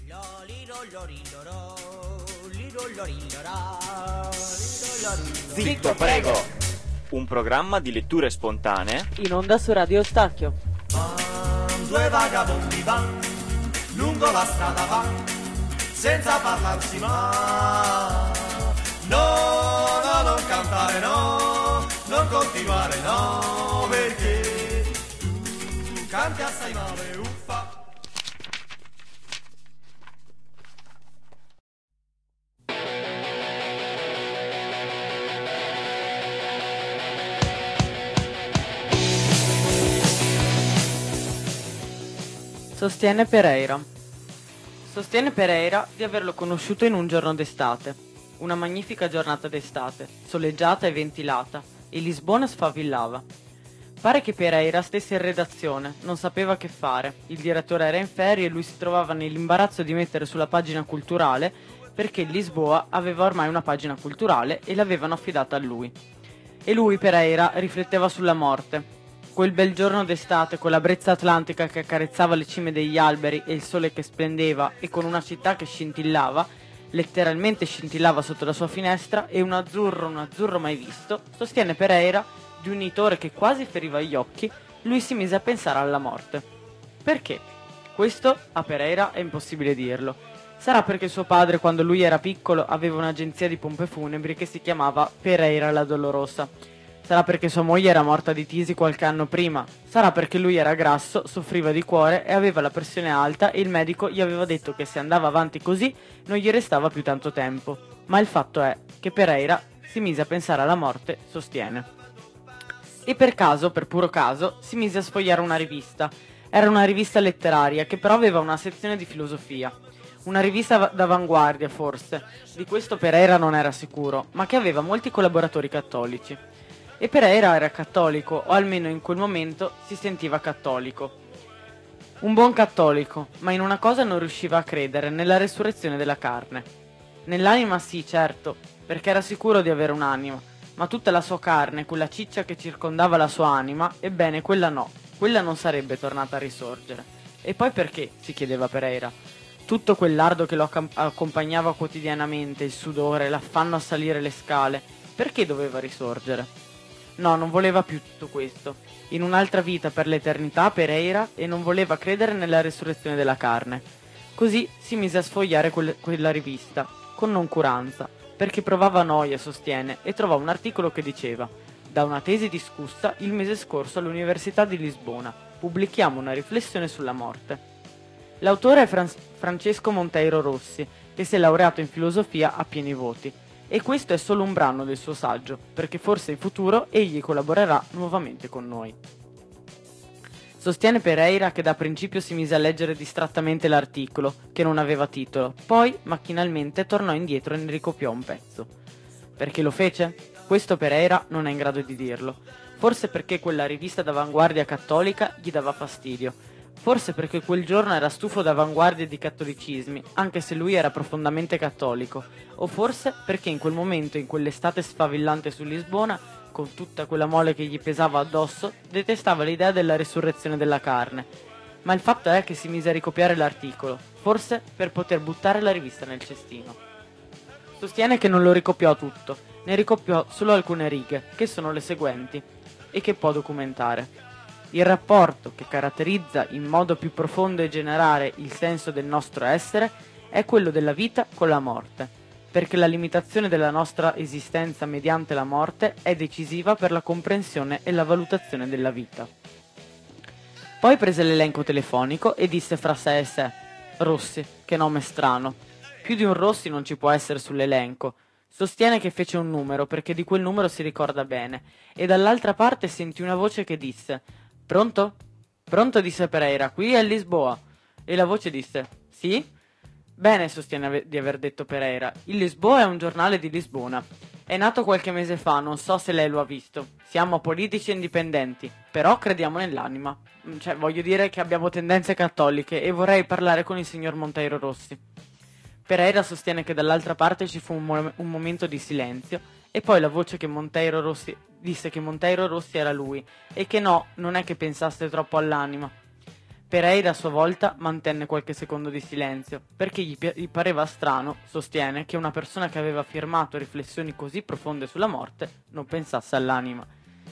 Zitto, prego! Un programma di letture spontanee in onda su Radio Eustachio. Due vagabondi van, lungo la strada van, senza parlarsi mai. No, no, non cantare no, non continuare no, perché tu canti assai male, uffa. Sostiene Pereira di averlo conosciuto in un giorno d'estate, una magnifica giornata d'estate, soleggiata e ventilata, e Lisbona sfavillava. Pare che Pereira stesse in redazione, non sapeva che fare, il direttore era in ferie e lui si trovava nell'imbarazzo di mettere sulla pagina culturale, perché Lisboa aveva ormai una pagina culturale e l'avevano affidata a lui. E lui, Pereira, rifletteva sulla morte. Quel bel giorno d'estate, con la brezza atlantica che accarezzava le cime degli alberi e il sole che splendeva, e con una città che scintillava, letteralmente scintillava sotto la sua finestra, e un azzurro mai visto, sostiene Pereira, di un nitore che quasi feriva gli occhi, lui si mise a pensare alla morte. Perché? Questo a Pereira è impossibile dirlo. Sarà perché suo padre, quando lui era piccolo, aveva un'agenzia di pompe funebri che si chiamava Pereira la Dolorosa. Sarà perché sua moglie era morta di tisi qualche anno prima. Sarà perché lui era grasso, soffriva di cuore e aveva la pressione alta e il medico gli aveva detto che se andava avanti così non gli restava più tanto tempo. Ma il fatto è che Pereira si mise a pensare alla morte, sostiene. E per puro caso, si mise a sfogliare una rivista. Era una rivista letteraria che però aveva una sezione di filosofia. Una rivista d'avanguardia, forse. Di questo Pereira non era sicuro, ma che aveva molti collaboratori cattolici. E Pereira era cattolico, o almeno in quel momento si sentiva cattolico. Un buon cattolico, ma in una cosa non riusciva a credere, nella resurrezione della carne. Nell'anima sì, certo, perché era sicuro di avere un'anima, ma tutta la sua carne, quella ciccia che circondava la sua anima, ebbene quella no, quella non sarebbe tornata a risorgere. E poi perché, si chiedeva Pereira? Tutto quel lardo che lo accompagnava quotidianamente, il sudore, l'affanno a salire le scale, perché doveva risorgere? No, non voleva più tutto questo. In un'altra vita per l'eternità Pereira e non voleva credere nella resurrezione della carne. Così si mise a sfogliare quella rivista, con noncuranza, perché provava noia, sostiene, e trovò un articolo che diceva: da una tesi discussa il mese scorso all'Università di Lisbona, pubblichiamo una riflessione sulla morte. L'autore è Francesco Monteiro Rossi, che si è laureato in filosofia a pieni voti. E questo è solo un brano del suo saggio, perché forse in futuro egli collaborerà nuovamente con noi. Sostiene Pereira che da principio si mise a leggere distrattamente l'articolo, che non aveva titolo, poi macchinalmente tornò indietro e ne ricopiò un pezzo. Perché lo fece? Questo Pereira non è in grado di dirlo. Forse perché quella rivista d'avanguardia cattolica gli dava fastidio. Forse perché quel giorno era stufo d'avanguardia e di cattolicismi, anche se lui era profondamente cattolico, o forse perché in quel momento, in quell'estate sfavillante su Lisbona, con tutta quella mole che gli pesava addosso, detestava l'idea della risurrezione della carne. Ma il fatto è che si mise a ricopiare l'articolo, forse per poter buttare la rivista nel cestino. Sostiene che non lo ricopiò tutto, ne ricopiò solo alcune righe, che sono le seguenti, e che può documentare. Il rapporto che caratterizza in modo più profondo e generale il senso del nostro essere è quello della vita con la morte, perché la limitazione della nostra esistenza mediante la morte è decisiva per la comprensione e la valutazione della vita. Poi prese l'elenco telefonico e disse fra sé e sé: Rossi, che nome strano. Più di un Rossi non ci può essere sull'elenco. Sostiene che fece un numero perché di quel numero si ricorda bene, e dall'altra parte sentì una voce che disse: Pronto? Pronto, disse Pereira, qui è Lisboa. E la voce disse: Sì? Bene, sostiene di aver detto Pereira, il Lisboa è un giornale di Lisbona. È nato qualche mese fa, non so se lei lo ha visto. Siamo politici indipendenti, però crediamo nell'anima. Cioè, voglio dire che abbiamo tendenze cattoliche e vorrei parlare con il signor Monteiro Rossi. Pereira sostiene che dall'altra parte ci fu un momento di silenzio e poi la voce che Monteiro Rossi disse che Monteiro Rossi era lui e che no, non è che pensasse troppo all'anima. Pereira a sua volta mantenne qualche secondo di silenzio, perché gli pareva strano, sostiene, che una persona che aveva firmato riflessioni così profonde sulla morte non pensasse all'anima.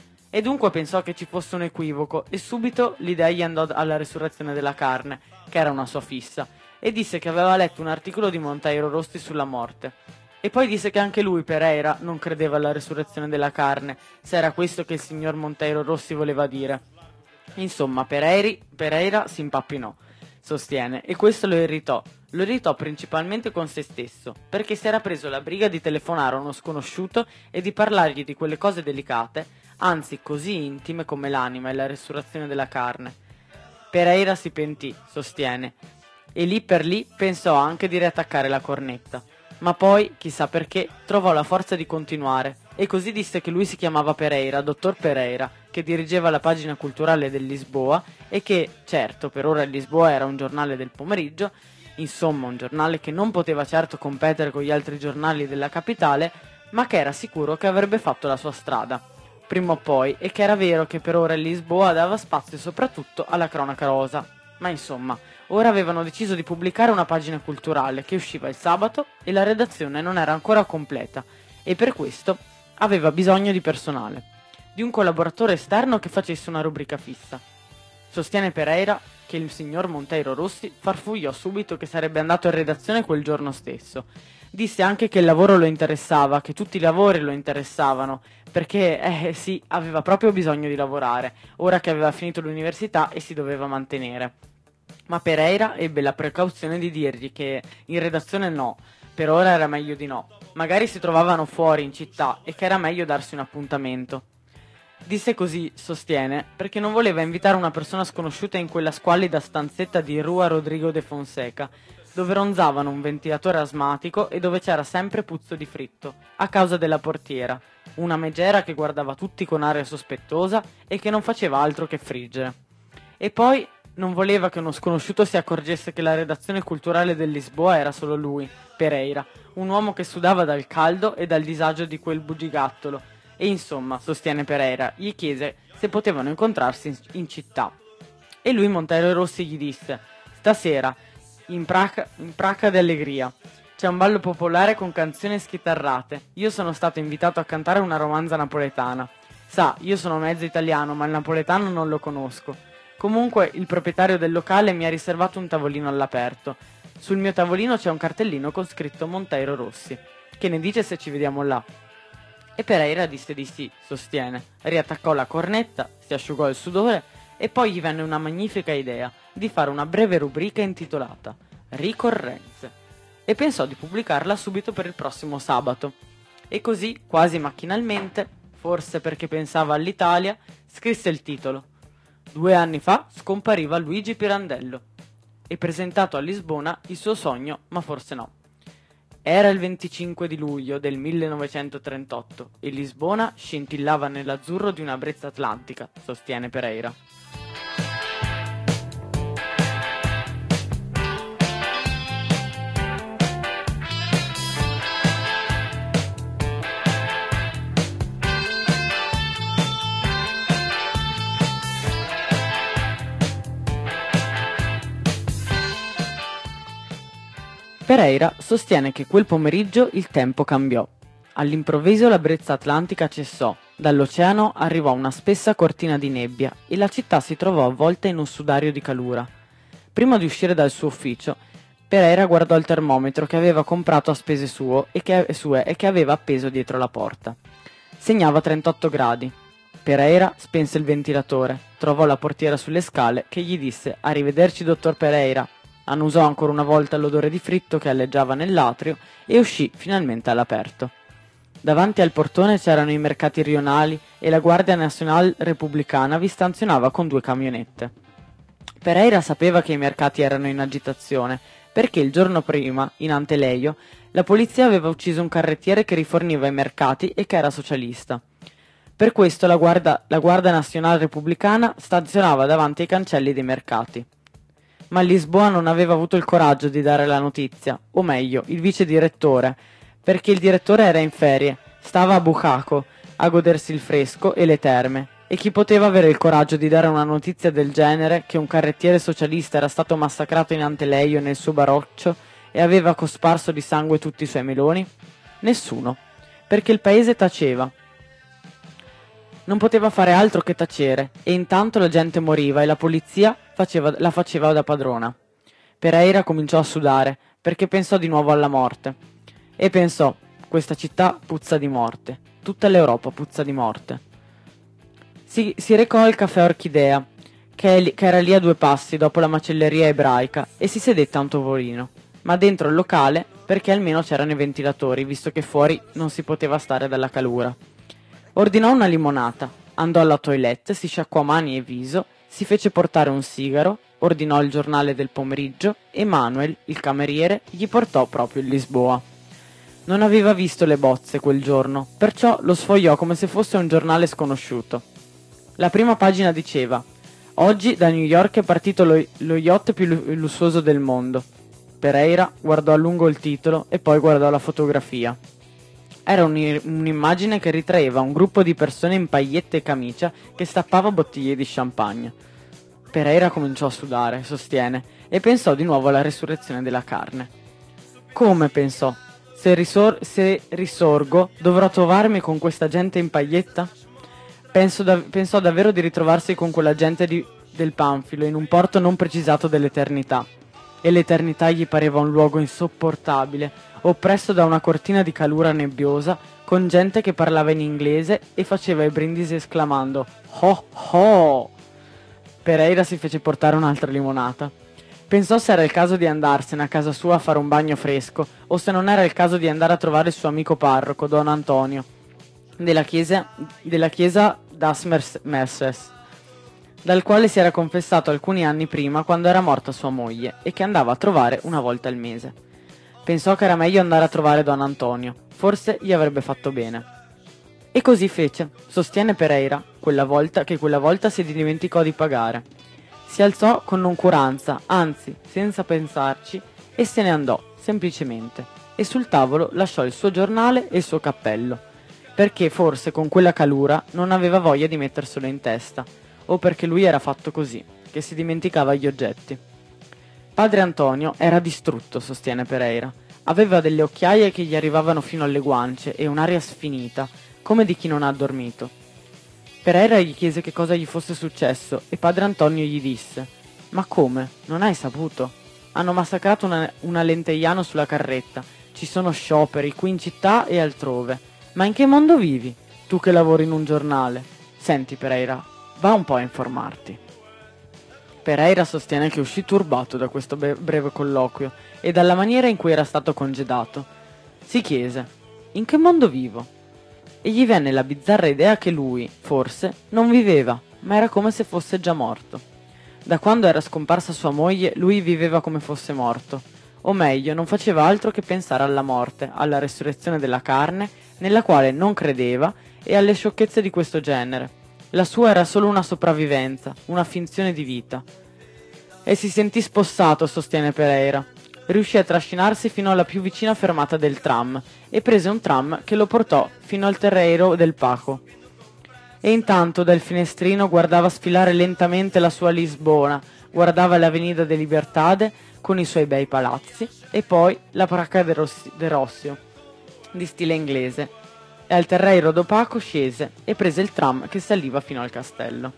E dunque pensò che ci fosse un equivoco e subito l'idea gli andò alla resurrezione della carne, che era una sua fissa, e disse che aveva letto un articolo di Monteiro Rossi sulla morte. E poi disse che anche lui, Pereira, non credeva alla resurrezione della carne, se era questo che il signor Monteiro Rossi voleva dire. Insomma, Pereira si impappinò, sostiene, e questo lo irritò. Lo irritò principalmente con se stesso, perché si era preso la briga di telefonare a uno sconosciuto e di parlargli di quelle cose delicate, anzi così intime come l'anima e la resurrezione della carne. Pereira si pentì, sostiene, e lì per lì pensò anche di riattaccare la cornetta. Ma poi, chissà perché, trovò la forza di continuare, e così disse che lui si chiamava Pereira, dottor Pereira, che dirigeva la pagina culturale del Lisboa e che, certo, per ora il Lisboa era un giornale del pomeriggio, insomma un giornale che non poteva certo competere con gli altri giornali della capitale, ma che era sicuro che avrebbe fatto la sua strada, prima o poi, e che era vero che per ora il Lisboa dava spazio soprattutto alla cronaca rosa. Ma insomma, ora avevano deciso di pubblicare una pagina culturale che usciva il sabato e la redazione non era ancora completa e per questo aveva bisogno di personale, di un collaboratore esterno che facesse una rubrica fissa. Sostiene Pereira che il signor Monteiro Rossi farfugliò subito che sarebbe andato in redazione quel giorno stesso. Disse anche che il lavoro lo interessava, che tutti i lavori lo interessavano, perché, sì, aveva proprio bisogno di lavorare, ora che aveva finito l'università e si doveva mantenere. Ma Pereira ebbe la precauzione di dirgli che in redazione no, per ora era meglio di no, magari si trovavano fuori in città e che era meglio darsi un appuntamento. Disse così, sostiene, perché non voleva invitare una persona sconosciuta in quella squallida stanzetta di Rua Rodrigo de Fonseca, dove ronzavano un ventilatore asmatico e dove c'era sempre puzzo di fritto, a causa della portiera, una megera che guardava tutti con aria sospettosa e che non faceva altro che friggere. E poi non voleva che uno sconosciuto si accorgesse che la redazione culturale del Lisboa era solo lui, Pereira, un uomo che sudava dal caldo e dal disagio di quel bugigattolo, e insomma, sostiene Pereira, gli chiese se potevano incontrarsi in città. E lui, Monteiro Rossi, gli disse: «Stasera, in Praca d'Allegria, c'è un ballo popolare con canzoni schitarrate. Io sono stato invitato a cantare una romanza napoletana. Sa, io sono mezzo italiano, ma il napoletano non lo conosco. Comunque, il proprietario del locale mi ha riservato un tavolino all'aperto. Sul mio tavolino c'è un cartellino con scritto Monteiro Rossi. Che ne dice se ci vediamo là?» E Pereira disse di sì, sostiene, riattaccò la cornetta, si asciugò il sudore e poi gli venne una magnifica idea di fare una breve rubrica intitolata Ricorrenze e pensò di pubblicarla subito per il prossimo sabato. E così, quasi macchinalmente, forse perché pensava all'Italia, scrisse il titolo. 2 anni fa scompariva Luigi Pirandello e presentato a Lisbona il suo sogno, ma forse no. Era il 25 di luglio del 1938 e Lisbona scintillava nell'azzurro di una brezza atlantica, sostiene Pereira. Pereira sostiene che quel pomeriggio il tempo cambiò. All'improvviso la brezza atlantica cessò, dall'oceano arrivò una spessa cortina di nebbia e la città si trovò avvolta in un sudario di calura. Prima di uscire dal suo ufficio, Pereira guardò il termometro che aveva comprato a spese sue e che aveva appeso dietro la porta. Segnava 38 gradi. Pereira spense il ventilatore, trovò la portiera sulle scale che gli disse «Arrivederci, dottor Pereira». Annusò ancora una volta l'odore di fritto che alleggiava nell'atrio e uscì finalmente all'aperto. Davanti al portone c'erano i mercati rionali e la Guardia Nazionale Repubblicana vi stanzionava con 2 camionette. Pereira sapeva che i mercati erano in agitazione perché il giorno prima, in Anteleio, la polizia aveva ucciso un carrettiere che riforniva i mercati e che era socialista. Per questo la Guardia Nazionale Repubblicana stazionava davanti ai cancelli dei mercati. Ma Lisboa non aveva avuto il coraggio di dare la notizia, o meglio, il vice direttore, perché il direttore era in ferie, stava a Bucaco, a godersi il fresco e le terme, E chi poteva avere il coraggio di dare una notizia del genere, che un carrettiere socialista era stato massacrato in Anteleio nel suo baroccio e aveva cosparso di sangue tutti i suoi meloni? Nessuno, perché il paese taceva. Non poteva fare altro che tacere, e intanto la gente moriva e la polizia la faceva da padrona. Pereira cominciò a sudare, perché pensò di nuovo alla morte. E pensò, questa città puzza di morte, tutta l'Europa puzza di morte. Si recò al caffè Orchidea, che era lì a 2 passi dopo la macelleria ebraica, e si sedette a un tavolino, ma dentro il locale perché almeno c'erano i ventilatori, visto che fuori non si poteva stare dalla calura. Ordinò una limonata, andò alla toilette, si sciacquò mani e viso, si fece portare un sigaro, ordinò il giornale del pomeriggio e Manuel, il cameriere, gli portò proprio il Lisboa. Non aveva visto le bozze quel giorno, perciò lo sfogliò come se fosse un giornale sconosciuto. La prima pagina diceva: oggi da New York è partito lo yacht più lussuoso del mondo. Pereira guardò a lungo il titolo e poi guardò la fotografia. Era un'immagine che ritraeva un gruppo di persone in pagliette e camicia che stappava bottiglie di champagne. Pereira cominciò a sudare, sostiene, e pensò di nuovo alla resurrezione della carne. Come pensò? Se risorgo, dovrò trovarmi con questa gente in paglietta? Pensò davvero di ritrovarsi con quella gente del Panfilo in un porto non precisato dell'eternità. E l'eternità gli pareva un luogo insopportabile, oppresso da una cortina di calura nebbiosa, con gente che parlava in inglese e faceva i brindisi esclamando «Ho ho!». Pereira si fece portare un'altra limonata. Pensò se era il caso di andarsene a casa sua a fare un bagno fresco, o se non era il caso di andare a trovare il suo amico parroco, Don Antonio, della chiesa das Merces, dal quale si era confessato alcuni anni prima quando era morta sua moglie e che andava a trovare una volta al mese. Pensò che era meglio andare a trovare Don Antonio, forse gli avrebbe fatto bene. E così fece, sostiene Pereira, quella volta si dimenticò di pagare. Si alzò con noncuranza, anzi, senza pensarci, e se ne andò, semplicemente, e sul tavolo lasciò il suo giornale e il suo cappello, perché forse con quella calura non aveva voglia di metterselo in testa, o perché lui era fatto così, che si dimenticava gli oggetti. Padre Antonio era distrutto, sostiene Pereira. Aveva delle occhiaie che gli arrivavano fino alle guance e un'aria sfinita, come di chi non ha dormito. Pereira gli chiese che cosa gli fosse successo e padre Antonio gli disse: «Ma come? Non hai saputo? Hanno massacrato una lenteiano sulla carretta. Ci sono scioperi qui in città e altrove. Ma in che mondo vivi? Tu che lavori in un giornale. Senti, Pereira, va un po' a informarti». Pereira sostiene che uscì turbato da questo breve colloquio e dalla maniera in cui era stato congedato. Si chiese: «In che mondo vivo?» E gli venne la bizzarra idea che lui, forse, non viveva, ma era come se fosse già morto. Da quando era scomparsa sua moglie, lui viveva come fosse morto. O meglio, non faceva altro che pensare alla morte, alla resurrezione della carne, nella quale non credeva, e alle sciocchezze di questo genere. La sua era solo una sopravvivenza, una finzione di vita. E si sentì spossato, sostiene Pereira. Riuscì a trascinarsi fino alla più vicina fermata del tram e prese un tram che lo portò fino al Terreiro del Paco. E intanto dal finestrino guardava sfilare lentamente la sua Lisbona, guardava l'Avenida de Libertade con i suoi bei palazzi e poi la Praca de Rossio, di stile inglese, e al Terreiro do Paco scese e prese il tram che saliva fino al castello.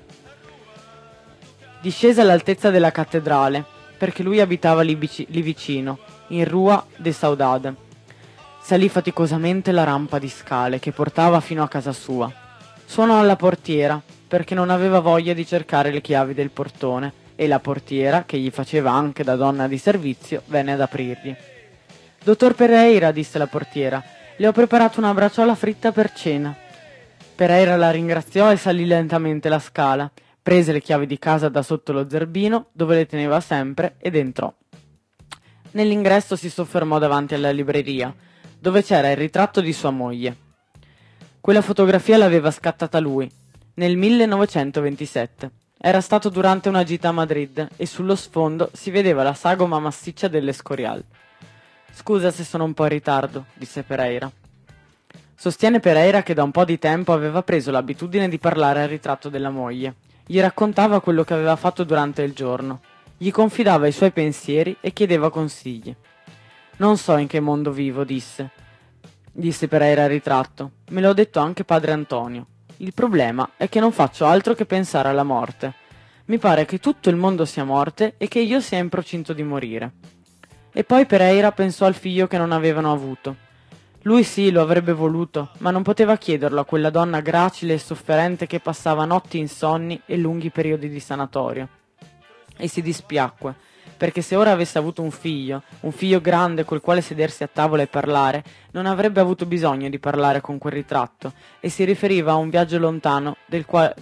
Discese all'altezza della cattedrale, perché lui abitava lì vicino, in Rua de Saudade. Salì faticosamente la rampa di scale che portava fino a casa sua. Suonò alla portiera, perché non aveva voglia di cercare le chiavi del portone, e la portiera, che gli faceva anche da donna di servizio, venne ad aprirgli. «Dottor Pereira», disse la portiera, «le ho preparato una bracciola fritta per cena». Pereira la ringraziò e salì lentamente la scala, prese le chiavi di casa da sotto lo zerbino, dove le teneva sempre, ed entrò. Nell'ingresso si soffermò davanti alla libreria, dove c'era il ritratto di sua moglie. Quella fotografia l'aveva scattata lui, nel 1927. Era stato durante una gita a Madrid e sullo sfondo si vedeva la sagoma massiccia dell'Escorial. «Scusa se sono un po' in ritardo», disse Pereira. Sostiene Pereira che da un po' di tempo aveva preso l'abitudine di parlare al ritratto della moglie. Gli raccontava quello che aveva fatto durante il giorno. Gli confidava i suoi pensieri e chiedeva consigli. «Non so in che mondo vivo», disse Pereira al ritratto. «Me l'ho detto anche padre Antonio. Il problema è che non faccio altro che pensare alla morte. Mi pare che tutto il mondo sia morte e che io sia in procinto di morire». E poi Pereira pensò al figlio che non avevano avuto. Lui sì, lo avrebbe voluto, ma non poteva chiederlo a quella donna gracile e sofferente che passava notti insonni e lunghi periodi di sanatorio. E si dispiacque, perché se ora avesse avuto un figlio grande col quale sedersi a tavola e parlare, non avrebbe avuto bisogno di parlare con quel ritratto, e si riferiva a un viaggio lontano del quale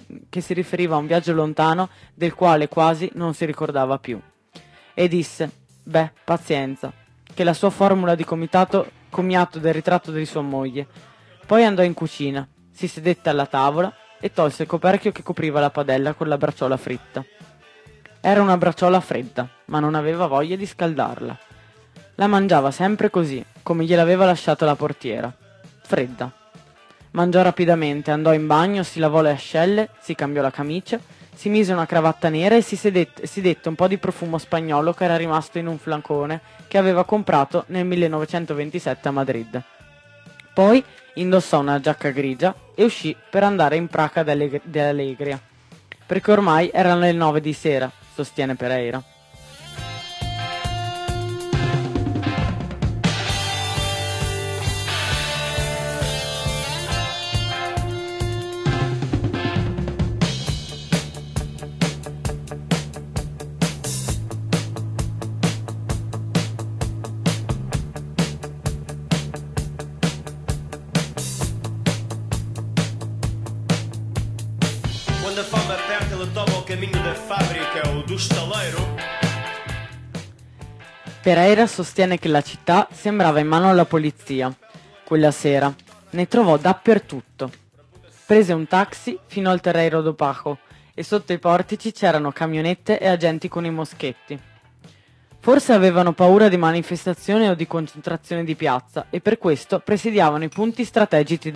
quasi non si ricordava più. E disse: «Beh, pazienza», che la sua formula di commiato del ritratto di sua moglie. Poi andò in cucina, si sedette alla tavola e tolse il coperchio che copriva la padella con la bracciola fritta. Era una bracciola fredda, ma non aveva voglia di scaldarla. La mangiava sempre così, come gliel'aveva lasciata la portiera, fredda. Mangiò rapidamente, andò in bagno, si lavò le ascelle, si cambiò la camicia, si mise una cravatta nera e si dette un po' di profumo spagnolo che era rimasto in un flacone che aveva comprato nel 1927 a Madrid. Poi indossò una giacca grigia e uscì per andare in Praca d'Allegria, perché ormai erano le 9 di sera, sostiene Pereira. Quando fama aperta lo tomo caminho da fábrica o do estaleiro. Pereira sostiene che la città sembrava in mano alla polizia. Quella sera ne trovò dappertutto. Prese un taxi fino al Terreiro do Pajo e sotto i portici c'erano camionette e agenti con i moschetti. Forse avevano paura di manifestazioni o di concentrazioni di piazza e per questo presidiavano i punti strategici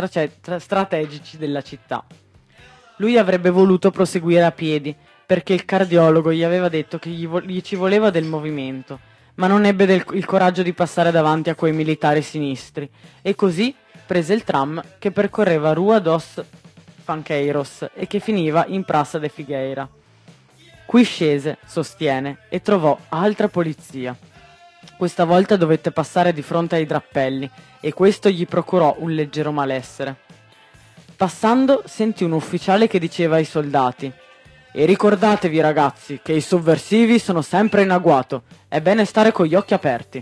della città. Lui avrebbe voluto proseguire a piedi, perché il cardiologo gli aveva detto che gli ci voleva del movimento, ma non ebbe il coraggio di passare davanti a quei militari sinistri, e così prese il tram che percorreva Rua dos Fanqueiros e che finiva in Praça de Figueira. Qui scese, sostiene, e trovò altra polizia. Questa volta dovette passare di fronte ai drappelli, e questo gli procurò un leggero malessere. Passando sentì un ufficiale che diceva ai soldati: «E ricordatevi ragazzi che i sovversivi sono sempre in agguato, è bene stare con gli occhi aperti».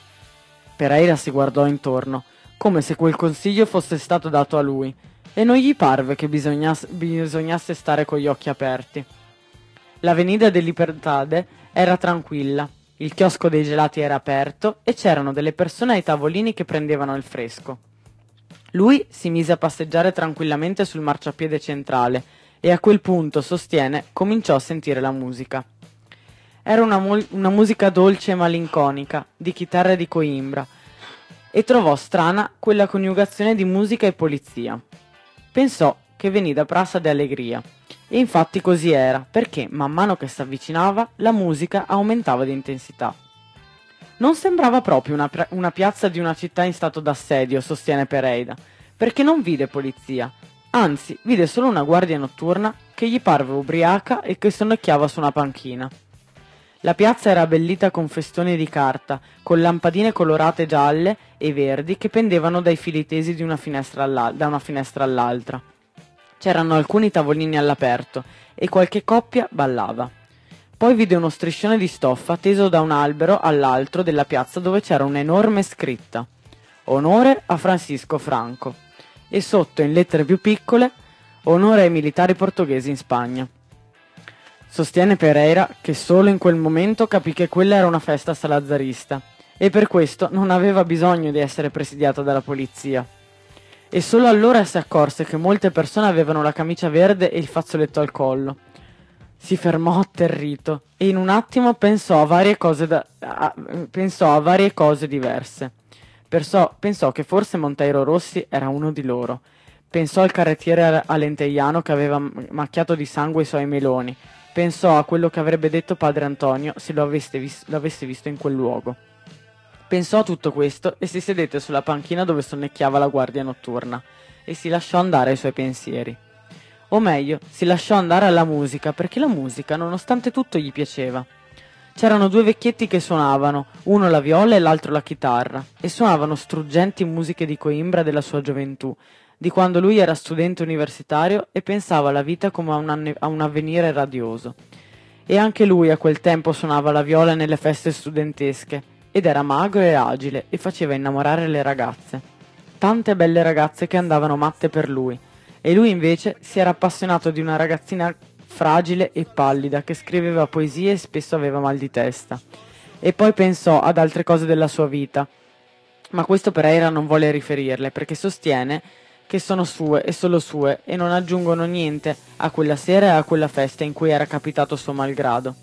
Pereira si guardò intorno, come se quel consiglio fosse stato dato a lui, e non gli parve che bisognasse stare con gli occhi aperti. L'Avenida de Libertade era tranquilla, il chiosco dei gelati era aperto e c'erano delle persone ai tavolini che prendevano il fresco. Lui si mise a passeggiare tranquillamente sul marciapiede centrale e a quel punto, sostiene, cominciò a sentire la musica. Era una musica dolce e malinconica, di chitarre di Coimbra, e trovò strana quella coniugazione di musica e polizia. Pensò che venì da Praça de Alegria, e infatti così era, perché man mano che s'avvicinava la musica aumentava di intensità. Non sembrava proprio una piazza di una città in stato d'assedio, sostiene Pereira, perché non vide polizia, anzi vide solo una guardia notturna che gli parve ubriaca e che sonnecchiava su una panchina. La piazza era abbellita con festoni di carta, con lampadine colorate gialle e verdi che pendevano dai fili tesi da una finestra all'altra. C'erano alcuni tavolini all'aperto e qualche coppia ballava. Poi vide uno striscione di stoffa teso da un albero all'altro della piazza dove c'era un'enorme scritta: «Onore a Francisco Franco» e sotto, in lettere più piccole, «Onore ai militari portoghesi in Spagna». Sostiene Pereira che solo in quel momento capì che quella era una festa salazzarista e per questo non aveva bisogno di essere presidiata dalla polizia. E solo allora si accorse che molte persone avevano la camicia verde e il fazzoletto al collo. Si fermò atterrito e in un attimo pensò a varie cose diverse. Pensò che forse Monteiro Rossi era uno di loro. Pensò al carrettiere alenteiano che aveva macchiato di sangue i suoi meloni. Pensò a quello che avrebbe detto padre Antonio se lo avesse visto in quel luogo. Pensò a tutto questo e si sedette sulla panchina dove sonnecchiava la guardia notturna e si lasciò andare ai suoi pensieri. O meglio, si lasciò andare alla musica, perché la musica, nonostante tutto, gli piaceva. C'erano due vecchietti che suonavano, uno la viola e l'altro la chitarra, e suonavano struggenti musiche di Coimbra della sua gioventù, di quando lui era studente universitario e pensava alla vita come a un avvenire radioso. E anche lui a quel tempo suonava la viola nelle feste studentesche, ed era magro e agile e faceva innamorare le ragazze. Tante belle ragazze che andavano matte per lui, e lui invece si era appassionato di una ragazzina fragile e pallida che scriveva poesie e spesso aveva mal di testa. E poi pensò ad altre cose della sua vita, ma questo Pereira non vuole riferirle perché sostiene che sono sue e solo sue e non aggiungono niente a quella sera e a quella festa in cui era capitato suo malgrado.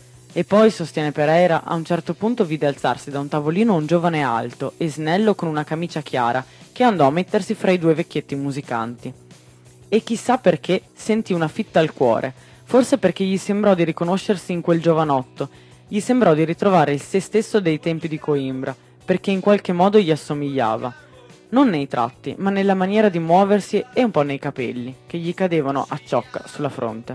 E poi, sostiene Pereira, a un certo punto vide alzarsi da un tavolino un giovane alto e snello con una camicia chiara che andò a mettersi fra i due vecchietti musicanti. E chissà perché sentì una fitta al cuore, forse perché gli sembrò di riconoscersi in quel giovanotto, gli sembrò di ritrovare il se stesso dei tempi di Coimbra, perché in qualche modo gli assomigliava. Non nei tratti, ma nella maniera di muoversi e un po' nei capelli, che gli cadevano a ciocca sulla fronte.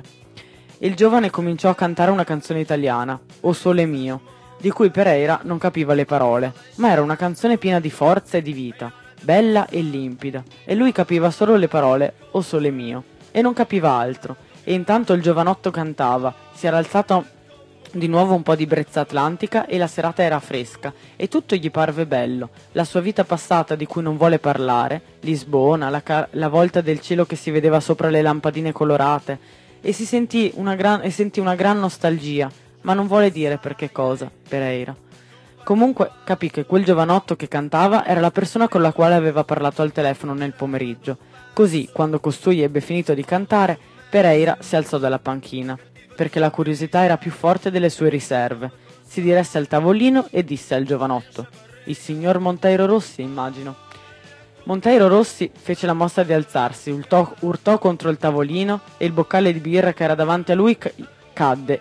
Il giovane cominciò a cantare una canzone italiana, O Sole Mio, di cui Pereira non capiva le parole, ma era una canzone piena di forza e di vita, bella e limpida, e lui capiva solo le parole O Sole Mio, e non capiva altro, e intanto il giovanotto cantava, si era alzato di nuovo un po' di brezza atlantica e la serata era fresca, e tutto gli parve bello, la sua vita passata di cui non vuole parlare, Lisbona, la volta del cielo che si vedeva sopra le lampadine colorate, e sentì una gran nostalgia, ma non vuole dire per che cosa, Pereira. Comunque capì che quel giovanotto che cantava era la persona con la quale aveva parlato al telefono nel pomeriggio. Così, quando costui ebbe finito di cantare, Pereira si alzò dalla panchina, perché la curiosità era più forte delle sue riserve. Si diresse al tavolino e disse al giovanotto: «Il signor Monteiro Rossi, immagino». Monteiro Rossi fece la mossa di alzarsi, urtò contro il tavolino e il boccale di birra che era davanti a lui cadde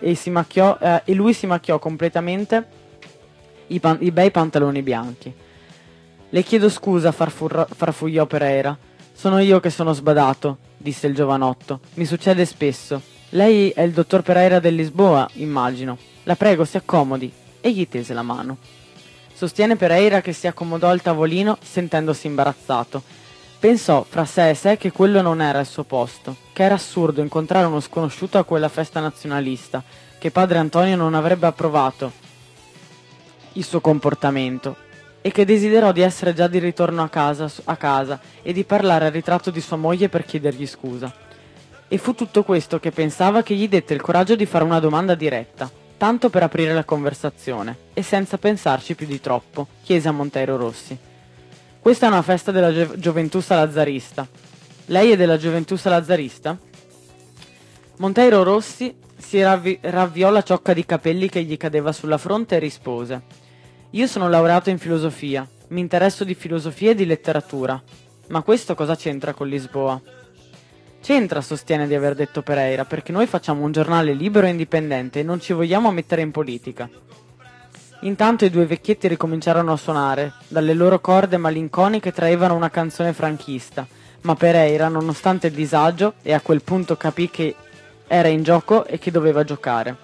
e lui si macchiò completamente i bei pantaloni bianchi. «Le chiedo scusa», farfugliò Pereira. «Sono io che sono sbadato», disse il giovanotto. «Mi succede spesso. Lei è il dottor Pereira del Lisboa, immagino. La prego, si accomodi». E gli tese la mano. Sostiene Pereira che si accomodò al tavolino sentendosi imbarazzato. Pensò fra sé e sé che quello non era il suo posto, che era assurdo incontrare uno sconosciuto a quella festa nazionalista, che padre Antonio non avrebbe approvato il suo comportamento, e che desiderò di essere già di ritorno a casa e di parlare al ritratto di sua moglie per chiedergli scusa. E fu tutto questo che pensava che gli dette il coraggio di fare una domanda diretta, tanto per aprire la conversazione, e senza pensarci più di troppo, chiese a Monteiro Rossi: «Questa è una festa della gioventù salazzarista. Lei è della gioventù salazzarista?» Monteiro Rossi si ravviò la ciocca di capelli che gli cadeva sulla fronte e rispose: «Io sono laureato in filosofia, mi interesso di filosofia e di letteratura. Ma questo cosa c'entra con Lisboa?» «C'entra», sostiene di aver detto Pereira, «perché noi facciamo un giornale libero e indipendente e non ci vogliamo mettere in politica». Intanto i due vecchietti ricominciarono a suonare, dalle loro corde malinconiche traevano una canzone franchista, ma Pereira, nonostante il disagio, e a quel punto capì che era in gioco e che doveva giocare.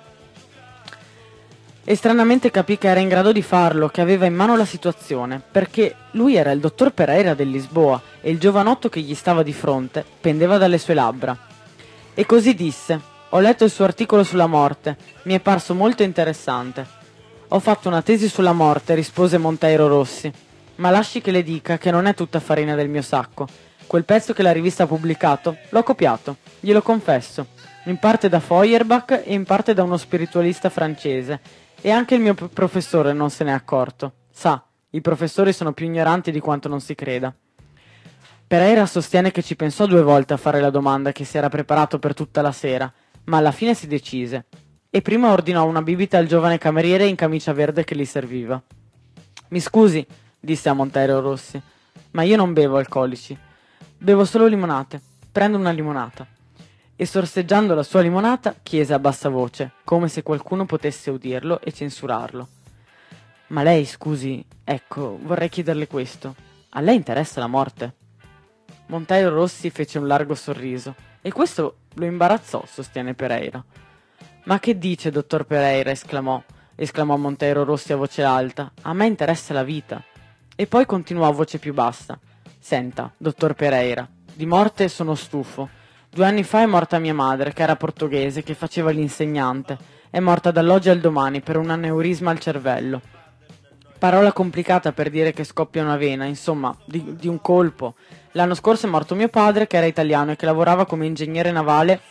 E stranamente capì che era in grado di farlo, che aveva in mano la situazione, perché lui era il dottor Pereira del Lisboa e il giovanotto che gli stava di fronte pendeva dalle sue labbra. E così disse: «Ho letto il suo articolo sulla morte, mi è parso molto interessante». «Ho fatto una tesi sulla morte», rispose Monteiro Rossi, «ma lasci che le dica che non è tutta farina del mio sacco. Quel pezzo che la rivista ha pubblicato l'ho copiato, glielo confesso, in parte da Feuerbach e in parte da uno spiritualista francese, e anche il mio professore non se n'è accorto. Sa, i professori sono più ignoranti di quanto non si creda». Pereira sostiene che ci pensò 2 volte a fare la domanda che si era preparato per tutta la sera, ma alla fine si decise, e prima ordinò una bibita al giovane cameriere in camicia verde che li serviva. «Mi scusi», disse a Monteiro Rossi. Ma io non bevo alcolici. Bevo solo limonate. Prendo una limonata. E sorseggiando la sua limonata, chiese a bassa voce, come se qualcuno potesse udirlo e censurarlo. Ma lei, scusi, ecco, vorrei chiederle questo. A lei interessa la morte? Monteiro Rossi fece un largo sorriso. E questo lo imbarazzò, sostiene Pereira. Ma che dice, dottor Pereira? esclamò Monteiro Rossi a voce alta. A me interessa la vita. E poi continuò a voce più bassa. Senta, dottor Pereira, di morte sono stufo. 2 anni fa è morta mia madre, che era portoghese, che faceva l'insegnante. È morta dall'oggi al domani per un aneurisma al cervello. Parola complicata per dire che scoppia una vena, insomma, di un colpo. L'anno scorso è morto mio padre, che era italiano e che lavorava come ingegnere navale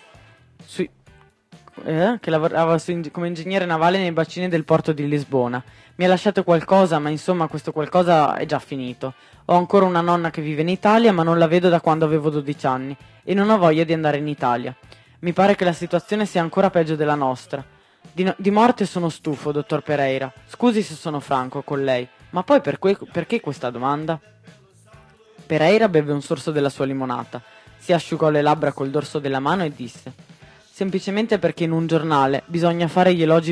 come ingegnere navale nei bacini del porto di Lisbona. Mi ha lasciato qualcosa, ma insomma questo qualcosa è già finito. Ho ancora una nonna che vive in Italia, ma non la vedo da quando avevo 12 anni e non ho voglia di andare in Italia. Mi pare che la situazione sia ancora peggio della nostra. Di morte sono stufo, dottor Pereira. Scusi se sono franco con lei, ma poi perché questa domanda? Pereira beve un sorso della sua limonata, si asciugò le labbra col dorso della mano e disse: semplicemente perché in un giornale bisogna fare gli elogi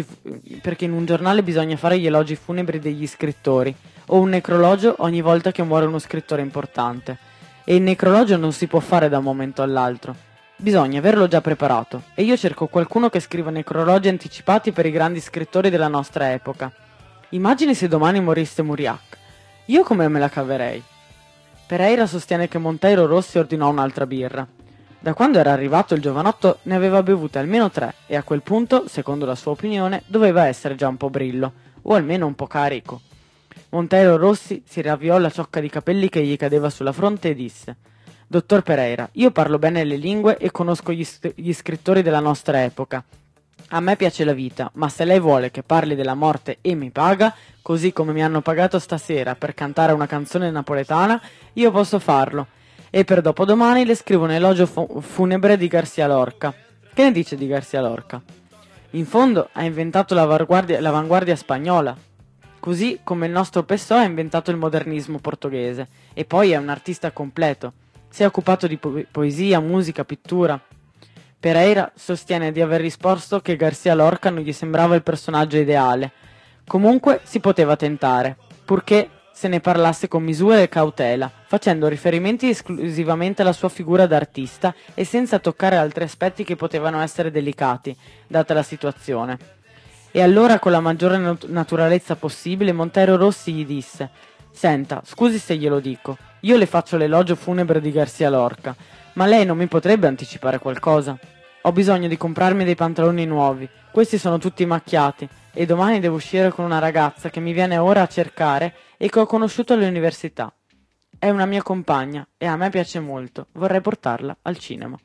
funebri degli scrittori, o un necrologio ogni volta che muore uno scrittore importante. E il necrologio non si può fare da un momento all'altro. Bisogna averlo già preparato, e io cerco qualcuno che scriva necrologi anticipati per i grandi scrittori della nostra epoca. Immagini se domani morisse Muriac. Io come me la caverei? Pereira sostiene che Monteiro Rossi ordinò un'altra birra. Da quando era arrivato il giovanotto ne aveva bevute almeno 3 e a quel punto, secondo la sua opinione, doveva essere già un po' brillo, o almeno un po' carico. Monteiro Rossi si riavviò la ciocca di capelli che gli cadeva sulla fronte e disse: Dottor Pereira, io parlo bene le lingue e conosco gli scrittori della nostra epoca. A me piace la vita, ma se lei vuole che parli della morte e mi paga, così come mi hanno pagato stasera per cantare una canzone napoletana, io posso farlo. E per dopodomani le scrivo un elogio funebre di Garcia Lorca. Che ne dice di Garcia Lorca? In fondo ha inventato l'avanguardia spagnola, così come il nostro Pessoa ha inventato il modernismo portoghese, e poi è un artista completo. Si è occupato di poesia, musica, pittura. Pereira sostiene di aver risposto che Garcia Lorca non gli sembrava il personaggio ideale. Comunque si poteva tentare, purché se ne parlasse con misura e cautela, facendo riferimenti esclusivamente alla sua figura d'artista e senza toccare altri aspetti che potevano essere delicati, data la situazione. E allora, con la maggiore naturalezza possibile, Monteiro Rossi gli disse: Senta, scusi se glielo dico, io le faccio l'elogio funebre di Garcia Lorca, ma lei non mi potrebbe anticipare qualcosa? Ho bisogno di comprarmi dei pantaloni nuovi, questi sono tutti macchiati, e domani devo uscire con una ragazza che mi viene ora a cercare e che ho conosciuto all'università. È una mia compagna e a me piace molto, vorrei portarla al cinema.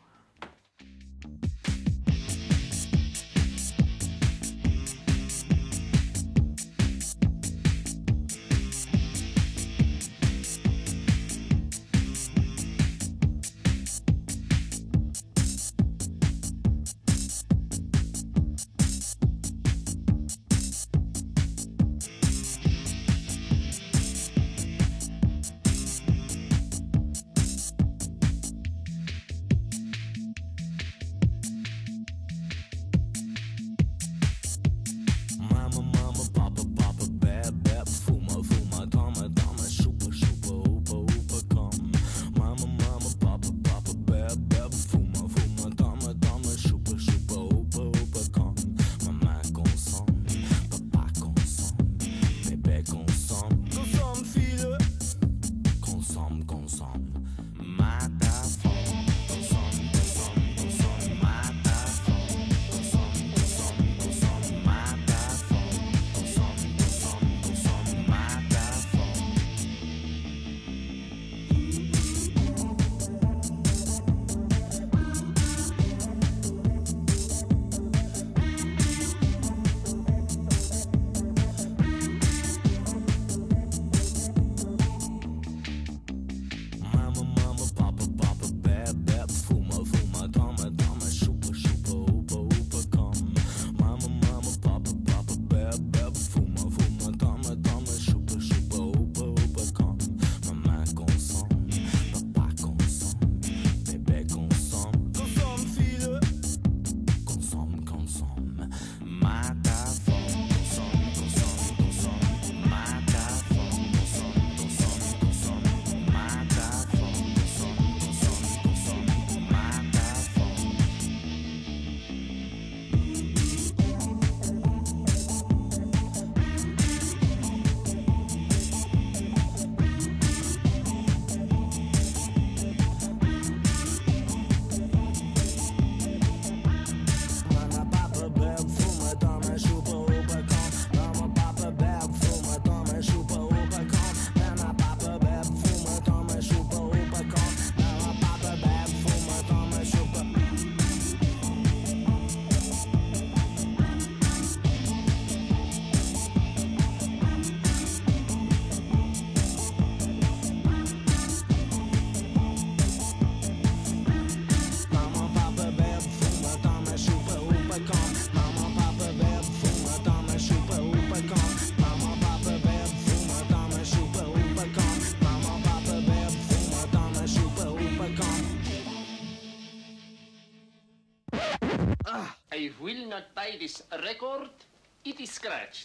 will not buy this record, it is scratched.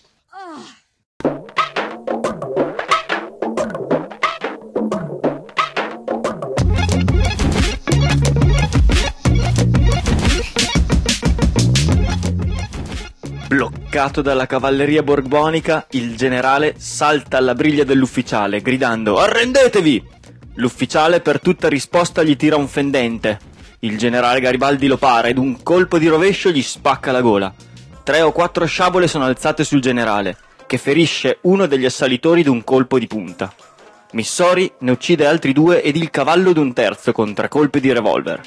Bloccato dalla cavalleria borbonica, il generale salta alla briglia dell'ufficiale, gridando «Arrendetevi!». L'ufficiale per tutta risposta gli tira un fendente. Il generale Garibaldi lo para ed un colpo di rovescio gli spacca la gola. 3 o 4 sciabole sono alzate sul generale, che ferisce uno degli assalitori d'un colpo di punta. Missori ne uccide altri 2 ed il cavallo d'un terzo con 3 colpi di revolver.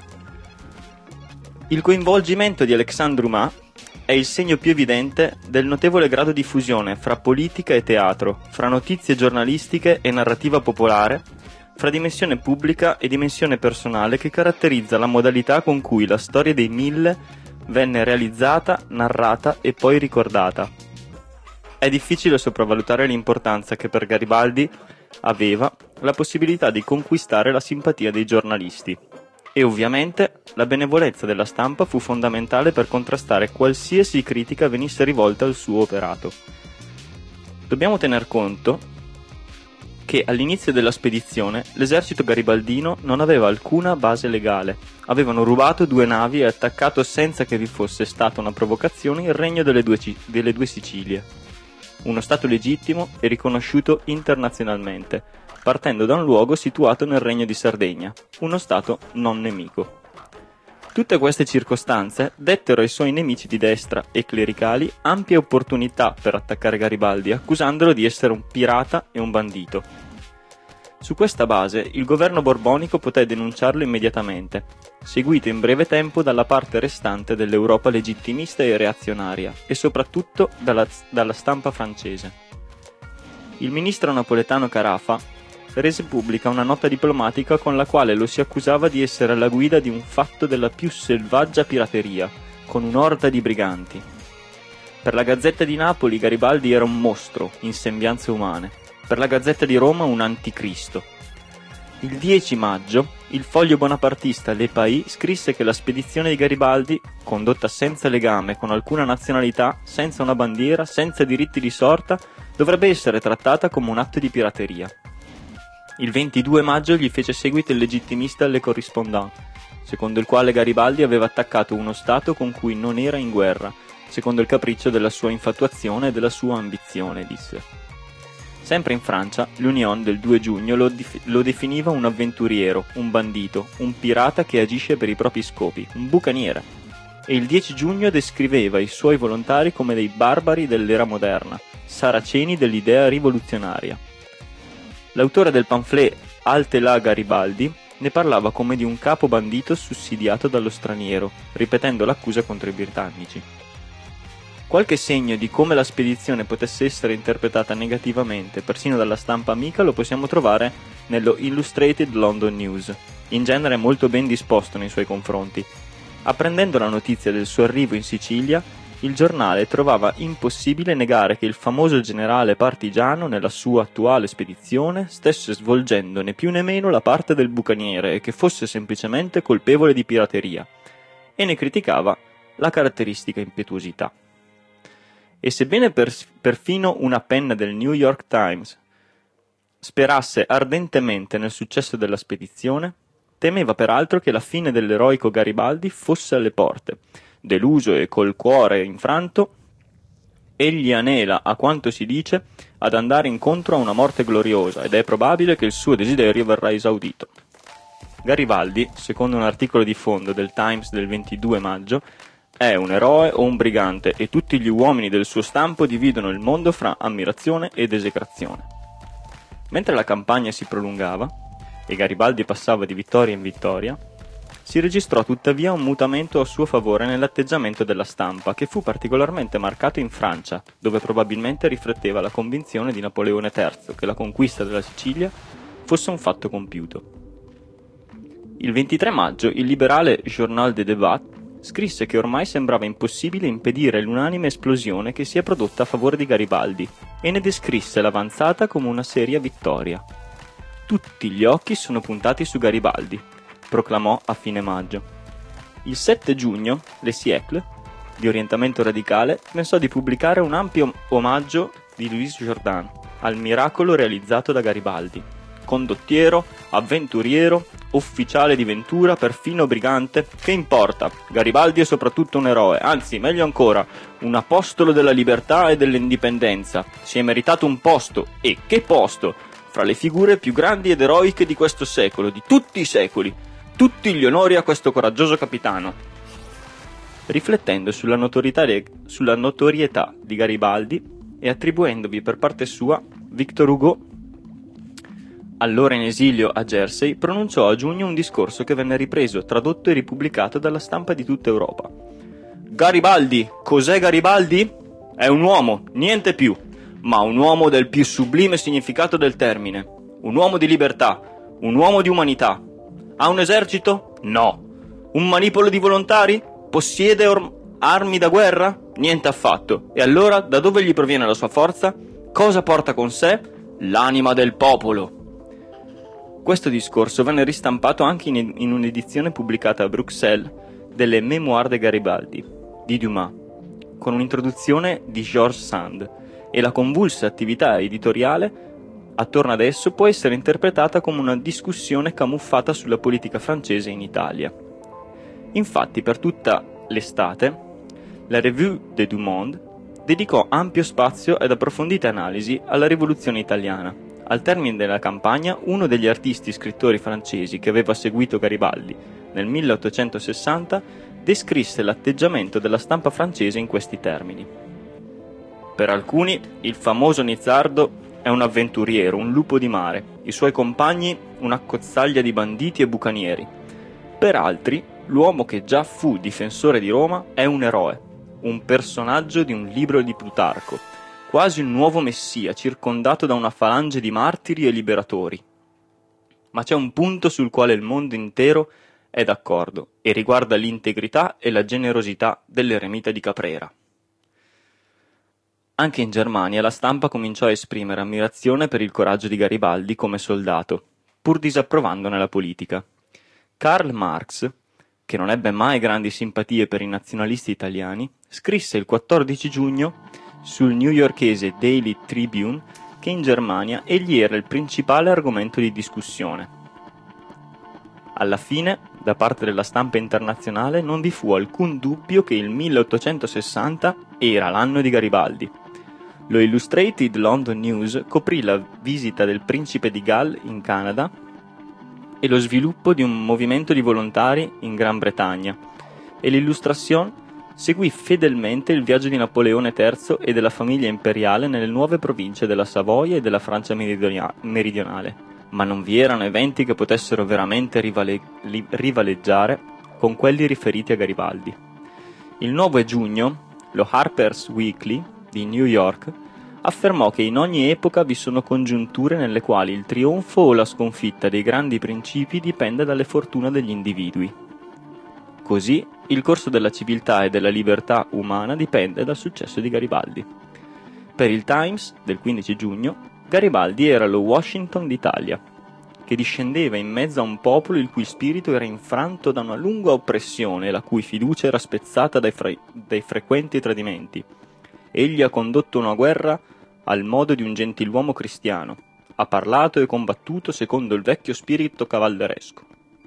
Il coinvolgimento di Alexandre Dumas è il segno più evidente del notevole grado di fusione fra politica e teatro, fra notizie giornalistiche e narrativa popolare, fra dimensione pubblica e dimensione personale che caratterizza la modalità con cui la storia dei 1000 venne realizzata, narrata e poi ricordata. È difficile sopravvalutare l'importanza che per Garibaldi aveva la possibilità di conquistare la simpatia dei giornalisti. E ovviamente la benevolenza della stampa fu fondamentale per contrastare qualsiasi critica venisse rivolta al suo operato. Dobbiamo tener conto che all'inizio della spedizione l'esercito garibaldino non aveva alcuna base legale. Avevano rubato 2 navi e attaccato senza che vi fosse stata una provocazione il regno delle due Sicilie, uno stato legittimo e riconosciuto internazionalmente, partendo da un luogo situato nel Regno di Sardegna, uno stato non nemico. Tutte queste circostanze dettero ai suoi nemici di destra e clericali ampie opportunità per attaccare Garibaldi, accusandolo di essere un pirata e un bandito. Su questa base il governo borbonico poté denunciarlo immediatamente, seguito in breve tempo dalla parte restante dell'Europa legittimista e reazionaria, e soprattutto dalla stampa francese. Il ministro napoletano Carafa rese pubblica una nota diplomatica con la quale lo si accusava di essere alla guida di un fatto della più selvaggia pirateria, con un'orda di briganti. Per la Gazzetta di Napoli Garibaldi era un mostro in sembianze umane, per la Gazzetta di Roma un anticristo. Il 10 maggio il foglio bonapartista Le Pays scrisse che la spedizione di Garibaldi, condotta senza legame con alcuna nazionalità, senza una bandiera, senza diritti di sorta, dovrebbe essere trattata come un atto di pirateria. Il 22 maggio gli fece seguito il legittimista Le Correspondant, secondo il quale Garibaldi aveva attaccato uno Stato con cui non era in guerra, secondo il capriccio della sua infatuazione e della sua ambizione, disse. Sempre in Francia, l'Union del 2 giugno lo definiva un avventuriero, un bandito, un pirata che agisce per i propri scopi, un bucaniere, e il 10 giugno descriveva i suoi volontari come dei barbari dell'era moderna, saraceni dell'idea rivoluzionaria. L'autore del pamphlet Halte la Garibaldi ne parlava come di un capo bandito sussidiato dallo straniero, ripetendo l'accusa contro i britannici. Qualche segno di come la spedizione potesse essere interpretata negativamente, persino dalla stampa amica, lo possiamo trovare nello Illustrated London News, in genere molto ben disposto nei suoi confronti. Apprendendo la notizia del suo arrivo in Sicilia, il giornale trovava impossibile negare che il famoso generale partigiano nella sua attuale spedizione stesse svolgendo né più né meno la parte del bucaniere e che fosse semplicemente colpevole di pirateria, e ne criticava la caratteristica impetuosità. E sebbene perfino una penna del New York Times sperasse ardentemente nel successo della spedizione, temeva peraltro che la fine dell'eroico Garibaldi fosse alle porte. Deluso e col cuore infranto, egli anela, a quanto si dice, ad andare incontro a una morte gloriosa ed è probabile che il suo desiderio verrà esaudito. Garibaldi, secondo un articolo di fondo del Times del 22 maggio, è un eroe o un brigante e tutti gli uomini del suo stampo dividono il mondo fra ammirazione ed esecrazione. Mentre la campagna si prolungava e Garibaldi passava di vittoria in vittoria, si registrò tuttavia un mutamento a suo favore nell'atteggiamento della stampa, che fu particolarmente marcato in Francia, dove probabilmente rifletteva la convinzione di Napoleone III che la conquista della Sicilia fosse un fatto compiuto. Il 23 maggio il liberale Journal des Débats scrisse che ormai sembrava impossibile impedire l'unanime esplosione che si è prodotta a favore di Garibaldi e ne descrisse l'avanzata come una seria vittoria. Tutti gli occhi sono puntati su Garibaldi, proclamò a fine maggio. Il 7 giugno, Le Siècle di orientamento radicale, pensò di pubblicare un ampio omaggio di Louis Jourdan al miracolo realizzato da Garibaldi. Condottiero, avventuriero, ufficiale di ventura, perfino brigante, che importa? Garibaldi è soprattutto un eroe, anzi, meglio ancora, un apostolo della libertà e dell'indipendenza. Si è meritato un posto, e che posto, fra le figure più grandi ed eroiche di questo secolo, di tutti i secoli. Tutti gli onori a questo coraggioso capitano. Riflettendo sulla notorietà di Garibaldi e attribuendovi per parte sua, Victor Hugo, allora in esilio a Jersey, pronunciò a giugno un discorso che venne ripreso, tradotto e ripubblicato dalla stampa di tutta Europa. Garibaldi, cos'è Garibaldi? È un uomo, niente più, ma un uomo del più sublime significato del termine, un uomo di libertà, un uomo di umanità. Ha un esercito? No. Un manipolo di volontari? Possiede armi da guerra? Niente affatto. E allora da dove gli proviene la sua forza? Cosa porta con sé? L'anima del popolo. Questo discorso venne ristampato anche in un'edizione pubblicata a Bruxelles delle Mémoires de Garibaldi di Dumas, con un'introduzione di Georges Sand, e la convulsa attività editoriale attorno ad esso può essere interpretata come una discussione camuffata sulla politica francese in Italia. Infatti, per tutta l'estate, la Revue des Deux Mondes dedicò ampio spazio ed approfondite analisi alla rivoluzione italiana. Al termine della campagna, uno degli artisti scrittori francesi che aveva seguito Garibaldi nel 1860 descrisse l'atteggiamento della stampa francese in questi termini. Per alcuni, il famoso Nizzardo è un avventuriero, un lupo di mare, i suoi compagni un'accozzaglia di banditi e bucanieri. Per altri, l'uomo che già fu difensore di Roma è un eroe, un personaggio di un libro di Plutarco, quasi un nuovo messia circondato da una falange di martiri e liberatori. Ma c'è un punto sul quale il mondo intero è d'accordo e riguarda l'integrità e la generosità dell'eremita di Caprera. Anche in Germania la stampa cominciò a esprimere ammirazione per il coraggio di Garibaldi come soldato, pur disapprovandone la politica. Karl Marx, che non ebbe mai grandi simpatie per i nazionalisti italiani, scrisse il 14 giugno sul newyorkese Daily Tribune che in Germania egli era il principale argomento di discussione. Alla fine, da parte della stampa internazionale, non vi fu alcun dubbio che il 1860 era l'anno di Garibaldi. Lo Illustrated London News coprì la visita del principe di Galles in Canada e lo sviluppo di un movimento di volontari in Gran Bretagna, e l'Illustration seguì fedelmente il viaggio di Napoleone III e della famiglia imperiale nelle nuove province della Savoia e della Francia meridionale, ma non vi erano eventi che potessero veramente rivaleggiare con quelli riferiti a Garibaldi. Il 9 giugno, lo Harper's Weekly di New York affermò che in ogni epoca vi sono congiunture nelle quali il trionfo o la sconfitta dei grandi principi dipende dalle fortune degli individui. Così, il corso della civiltà e della libertà umana dipende dal successo di Garibaldi. Per il Times, del 15 giugno, Garibaldi era lo Washington d'Italia, che discendeva in mezzo a un popolo il cui spirito era infranto da una lunga oppressione e la cui fiducia era spezzata dai frequenti tradimenti. Egli ha condotto una guerra al modo di un gentiluomo cristiano, ha parlato e combattuto secondo il vecchio spirito cavalleresco.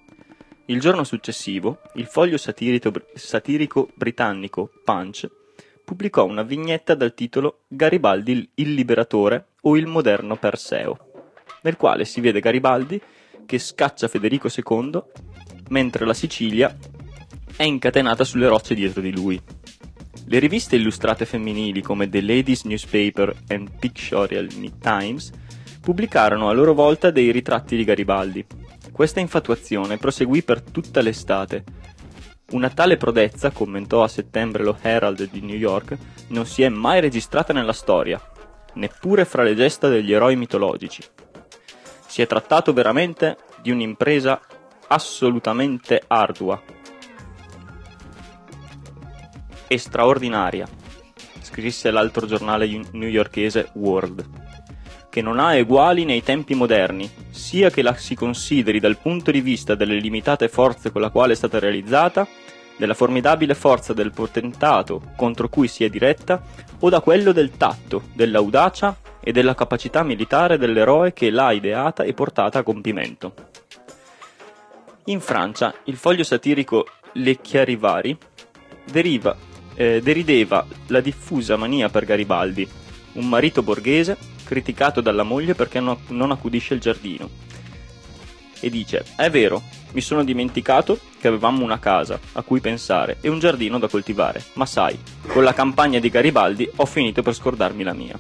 Il giorno successivo, il foglio satirico britannico Punch pubblicò una vignetta dal titolo Garibaldi il liberatore o il moderno Perseo, nel quale si vede Garibaldi che scaccia Federico II mentre la Sicilia è incatenata sulle rocce dietro di lui. Le riviste illustrate femminili come The Ladies Newspaper and Pictorial Times pubblicarono a loro volta dei ritratti di Garibaldi. Questa infatuazione proseguì per tutta l'estate. Una tale prodezza, commentò a settembre lo Herald di New York, non si è mai registrata nella storia, neppure fra le gesta degli eroi mitologici. Si è trattato veramente di un'impresa assolutamente ardua e straordinaria, scrisse l'altro giornale newyorkese World, che non ha eguali nei tempi moderni, sia che la si consideri dal punto di vista delle limitate forze con la quale è stata realizzata, della formidabile forza del potentato contro cui si è diretta, o da quello del tatto, dell'audacia e della capacità militare dell'eroe che l'ha ideata e portata a compimento. In Francia, il foglio satirico Le Chiarivari derideva la diffusa mania per Garibaldi, un marito borghese criticato dalla moglie perché non accudisce il giardino. E dice: è vero, mi sono dimenticato che avevamo una casa a cui pensare e un giardino da coltivare, ma sai, con la campagna di Garibaldi ho finito per scordarmi la mia.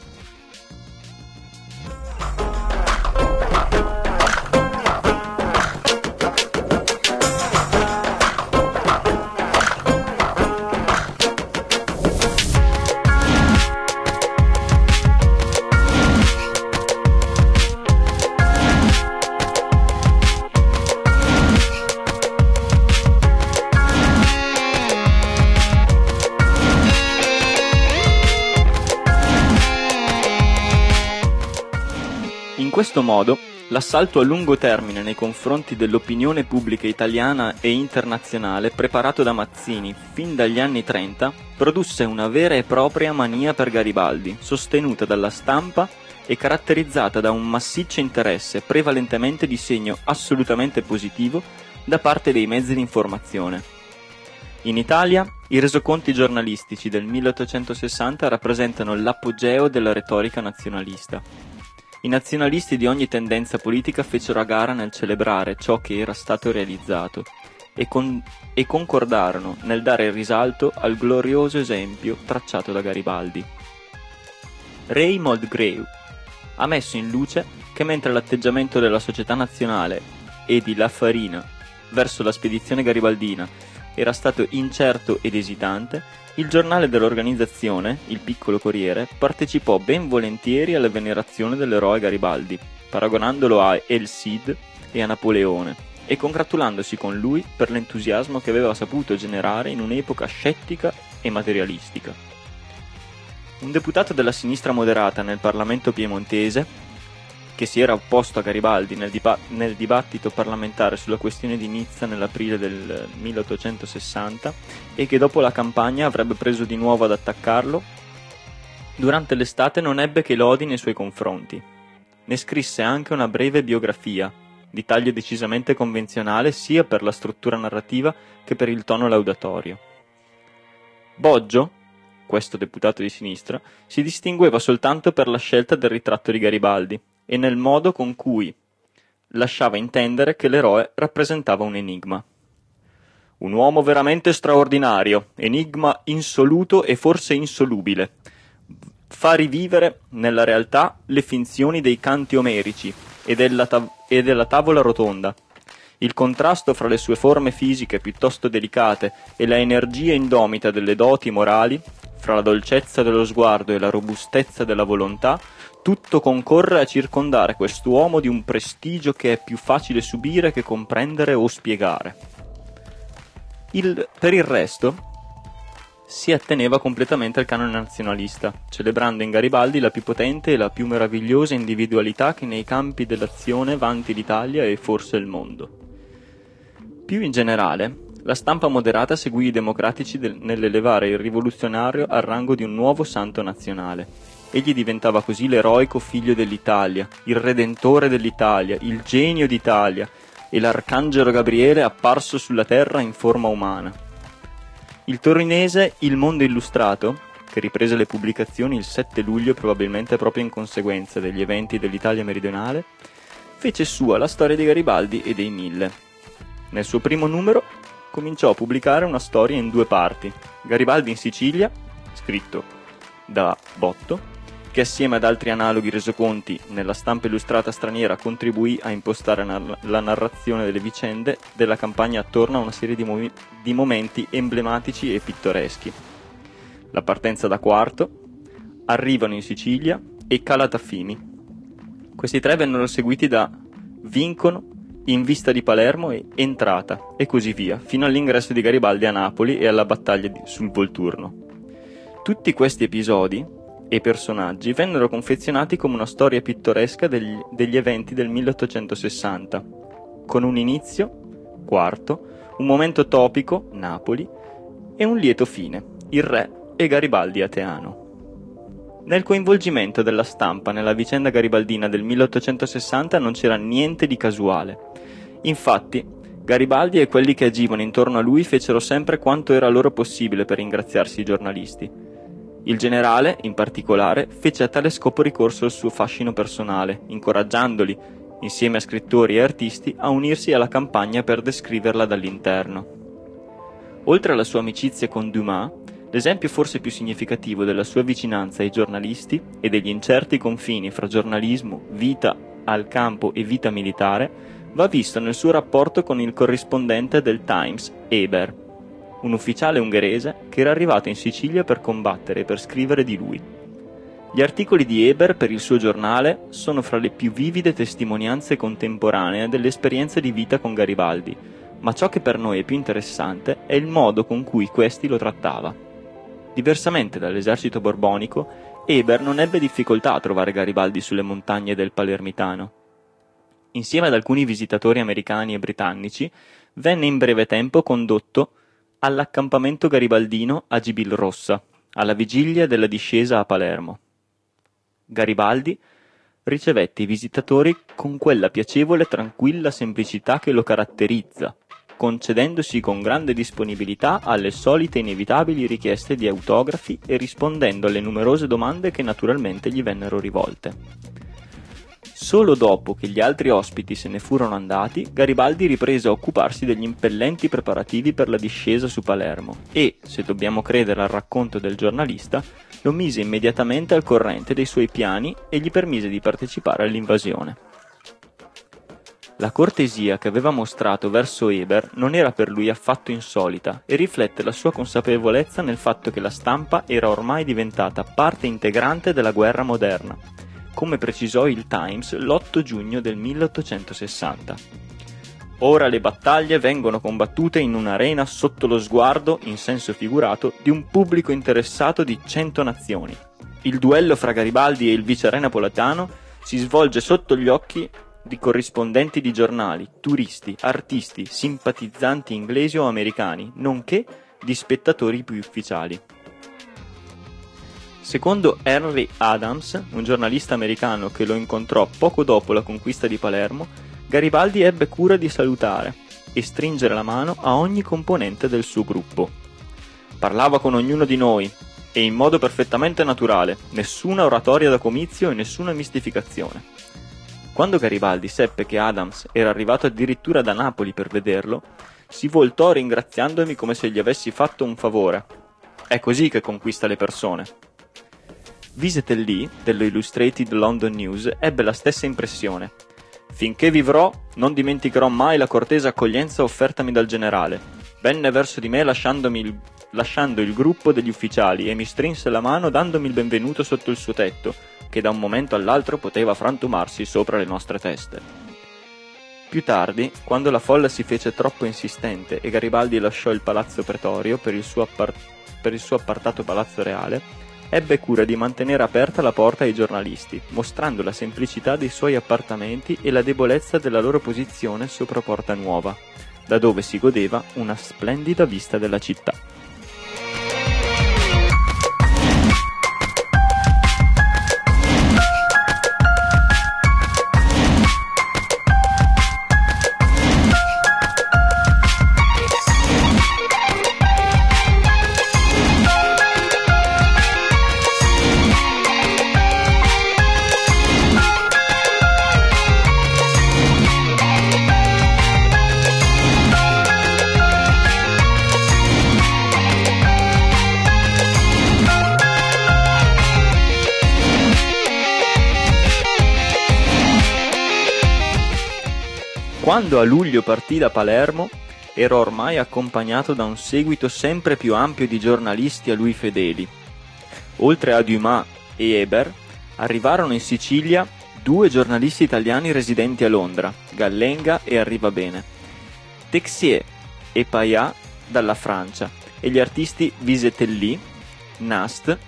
In questo modo, l'assalto a lungo termine nei confronti dell'opinione pubblica italiana e internazionale preparato da Mazzini fin dagli anni 30 produsse una vera e propria mania per Garibaldi, sostenuta dalla stampa e caratterizzata da un massiccio interesse prevalentemente di segno assolutamente positivo da parte dei mezzi di informazione. In Italia, i resoconti giornalistici del 1860 rappresentano l'apogeo della retorica nazionalista. I nazionalisti di ogni tendenza politica fecero a gara nel celebrare ciò che era stato realizzato e concordarono nel dare risalto al glorioso esempio tracciato da Garibaldi. Raymond Greu ha messo in luce che mentre l'atteggiamento della società nazionale e di La Farina verso la spedizione garibaldina era stato incerto ed esitante, il giornale dell'organizzazione, il Piccolo Corriere, partecipò ben volentieri alla venerazione dell'eroe Garibaldi, paragonandolo a El Cid e a Napoleone, e congratulandosi con lui per l'entusiasmo che aveva saputo generare in un'epoca scettica e materialistica. Un deputato della sinistra moderata nel Parlamento piemontese, che si era opposto a Garibaldi nel dibattito parlamentare sulla questione di Nizza nell'aprile del 1860 e che dopo la campagna avrebbe preso di nuovo ad attaccarlo, durante l'estate non ebbe che lodi nei suoi confronti. Ne scrisse anche una breve biografia, di taglio decisamente convenzionale sia per la struttura narrativa che per il tono laudatorio. Boggio, questo deputato di sinistra, si distingueva soltanto per la scelta del ritratto di Garibaldi e nel modo con cui lasciava intendere che l'eroe rappresentava un enigma. Un uomo veramente straordinario, enigma insoluto e forse insolubile. Fa rivivere nella realtà le finzioni dei canti omerici e della tavola rotonda. Il contrasto fra le sue forme fisiche piuttosto delicate e la energia indomita delle doti morali, fra la dolcezza dello sguardo e la robustezza della volontà, tutto concorre a circondare quest'uomo di un prestigio che è più facile subire che comprendere o spiegare. Per il resto, si atteneva completamente al canone nazionalista, celebrando in Garibaldi la più potente e la più meravigliosa individualità che nei campi dell'azione vanti l'Italia e forse il mondo. Più in generale, la stampa moderata seguì i democratici nell'elevare il rivoluzionario al rango di un nuovo santo nazionale. Egli diventava così l'eroico figlio dell'Italia, il redentore dell'Italia, il genio d'Italia e l'arcangelo Gabriele apparso sulla terra in forma umana. Il torinese Il Mondo Illustrato, che riprese le pubblicazioni il 7 luglio probabilmente proprio in conseguenza degli eventi dell'Italia meridionale, fece sua la storia di Garibaldi e dei Mille. Nel suo primo numero cominciò a pubblicare una storia in 2 parti, Garibaldi in Sicilia, scritto da Botto, che assieme ad altri analoghi resoconti nella stampa illustrata straniera contribuì a impostare la narrazione delle vicende della campagna attorno a una serie di momenti emblematici e pittoreschi. La partenza da Quarto, Arrivano in Sicilia e Calatafimi. Questi 3 vennero seguiti da Vincono, In vista di Palermo e Entrata, e così via, fino all'ingresso di Garibaldi a Napoli e alla battaglia sul Volturno. Tutti questi episodi e personaggi vennero confezionati come una storia pittoresca degli eventi del 1860, con un inizio, Quarto, un momento topico, Napoli, e un lieto fine, il re e Garibaldi a Teano. Nel coinvolgimento della stampa nella vicenda garibaldina del 1860 non c'era niente di casuale. Infatti, Garibaldi e quelli che agivano intorno a lui fecero sempre quanto era loro possibile per ringraziarsi i giornalisti. Il generale, in particolare, fece a tale scopo ricorso al suo fascino personale, incoraggiandoli, insieme a scrittori e artisti, a unirsi alla campagna per descriverla dall'interno. Oltre alla sua amicizia con Dumas, l'esempio forse più significativo della sua vicinanza ai giornalisti e degli incerti confini fra giornalismo, vita al campo e vita militare va visto nel suo rapporto con il corrispondente del Times, Eber, un ufficiale ungherese che era arrivato in Sicilia per combattere e per scrivere di lui. Gli articoli di Eber per il suo giornale sono fra le più vivide testimonianze contemporanee delle esperienze di vita con Garibaldi, ma ciò che per noi è più interessante è il modo con cui questi lo trattava. Diversamente dall'esercito borbonico, Eber non ebbe difficoltà a trovare Garibaldi sulle montagne del Palermitano. Insieme ad alcuni visitatori americani e britannici, venne in breve tempo condotto all'accampamento garibaldino a Gibilrossa, alla vigilia della discesa a Palermo. Garibaldi ricevette i visitatori con quella piacevole e tranquilla semplicità che lo caratterizza, concedendosi con grande disponibilità alle solite inevitabili richieste di autografi e rispondendo alle numerose domande che naturalmente gli vennero rivolte. Solo dopo che gli altri ospiti se ne furono andati, Garibaldi riprese a occuparsi degli impellenti preparativi per la discesa su Palermo e, se dobbiamo credere al racconto del giornalista, lo mise immediatamente al corrente dei suoi piani e gli permise di partecipare all'invasione. La cortesia che aveva mostrato verso Eber non era per lui affatto insolita e riflette la sua consapevolezza nel fatto che la stampa era ormai diventata parte integrante della guerra moderna, come precisò il Times l'8 giugno del 1860. Ora le battaglie vengono combattute in un'arena sotto lo sguardo, in senso figurato, di un pubblico interessato di 100 nazioni. Il duello fra Garibaldi e il viceré napoletano si svolge sotto gli occhi di corrispondenti di giornali, turisti, artisti, simpatizzanti inglesi o americani, nonché di spettatori più ufficiali. Secondo Henry Adams, un giornalista americano che lo incontrò poco dopo la conquista di Palermo, Garibaldi ebbe cura di salutare e stringere la mano a ogni componente del suo gruppo. Parlava con ognuno di noi e in modo perfettamente naturale, nessuna oratoria da comizio e nessuna mistificazione. Quando Garibaldi seppe che Adams era arrivato addirittura da Napoli per vederlo, si voltò ringraziandomi come se gli avessi fatto un favore. È così che conquista le persone. Vizetelly, dello Illustrated London News, ebbe la stessa impressione. Finché vivrò, non dimenticherò mai la cortese accoglienza offertami dal generale. Venne verso di me lasciando il gruppo degli ufficiali e mi strinse la mano dandomi il benvenuto sotto il suo tetto, che da un momento all'altro poteva frantumarsi sopra le nostre teste. Più tardi, quando la folla si fece troppo insistente e Garibaldi lasciò il palazzo pretorio per il suo appartato palazzo reale, ebbe cura di mantenere aperta la porta ai giornalisti, mostrando la semplicità dei suoi appartamenti e la debolezza della loro posizione sopra Porta Nuova, da dove si godeva una splendida vista della città. Quando a luglio partì da Palermo, era ormai accompagnato da un seguito sempre più ampio di giornalisti a lui fedeli. Oltre a Dumas e Eber, arrivarono in Sicilia 2 giornalisti italiani residenti a Londra, Gallenga e Arrivabene, Texier e Payat dalla Francia e gli artisti Vizetelly, Nast,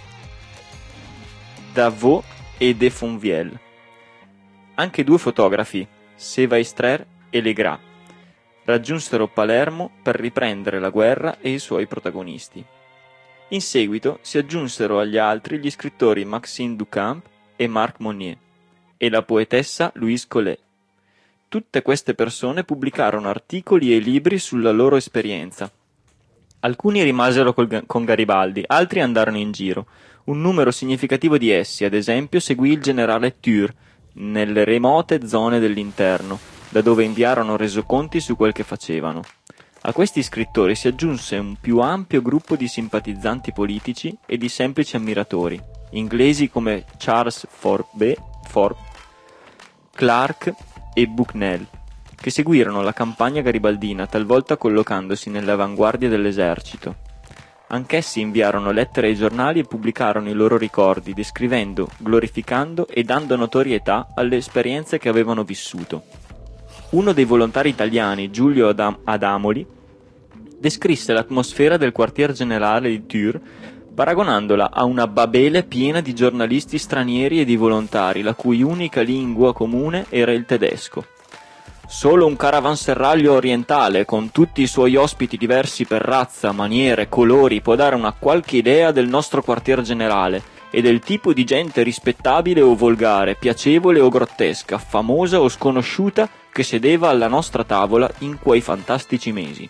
Davot e de Fonvielle. Anche 2 fotografi, Sévaistrer e Legras, raggiunsero Palermo per riprendere la guerra e i suoi protagonisti. In seguito si aggiunsero agli altri gli scrittori Maxime Duchamp e Marc Monnier e la poetessa Louise Collet. Tutte queste persone pubblicarono articoli e libri sulla loro esperienza. Alcuni rimasero con Garibaldi, altri andarono in giro. Un numero significativo di essi, ad esempio, seguì il generale Thuir nelle remote zone dell'interno, da dove inviarono resoconti su quel che facevano. A questi scrittori si aggiunse un più ampio gruppo di simpatizzanti politici e di semplici ammiratori, inglesi come Charles Forbes, Clark e Bucknell, che seguirono la campagna garibaldina, talvolta collocandosi nelle avanguardie dell'esercito. Anch'essi inviarono lettere ai giornali e pubblicarono i loro ricordi, descrivendo, glorificando e dando notorietà alle esperienze che avevano vissuto. Uno dei volontari italiani, Giulio Adamoli, descrisse l'atmosfera del quartier generale di Thuir paragonandola a una Babele piena di giornalisti stranieri e di volontari, la cui unica lingua comune era il tedesco. Solo un caravanserraglio orientale, con tutti i suoi ospiti diversi per razza, maniere, colori, può dare una qualche idea del nostro quartier generale e del tipo di gente rispettabile o volgare, piacevole o grottesca, famosa o sconosciuta che sedeva alla nostra tavola in quei fantastici mesi.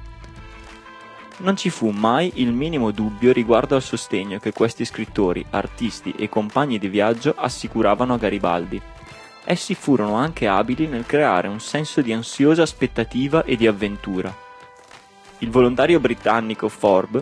Non ci fu mai il minimo dubbio riguardo al sostegno che questi scrittori, artisti e compagni di viaggio assicuravano a Garibaldi. Essi furono anche abili nel creare un senso di ansiosa aspettativa e di avventura. Il volontario britannico Forbes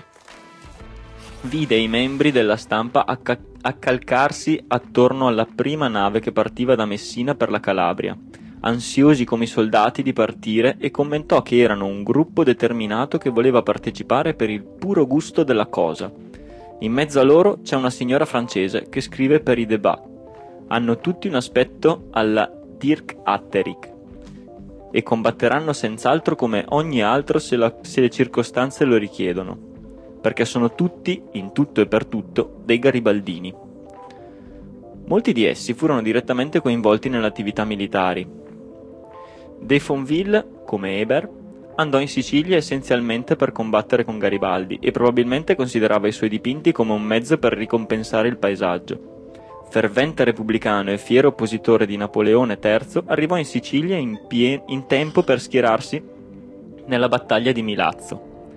vide i membri della stampa accalcarsi attorno alla prima nave che partiva da Messina per la Calabria, ansiosi come i soldati di partire, e commentò che erano un gruppo determinato che voleva partecipare per il puro gusto della cosa. In mezzo a loro c'è una signora francese che scrive per i débat. Hanno tutti un aspetto alla Dirk Atterich e combatteranno senz'altro come ogni altro se le circostanze lo richiedono, perché sono tutti, in tutto e per tutto, dei garibaldini. Molti di essi furono direttamente coinvolti nelle attività militari. De Fonville, come Hébert, andò in Sicilia essenzialmente per combattere con Garibaldi e probabilmente considerava i suoi dipinti come un mezzo per ricompensare il paesaggio. Fervente repubblicano e fiero oppositore di Napoleone III, arrivò in Sicilia in tempo per schierarsi nella battaglia di Milazzo.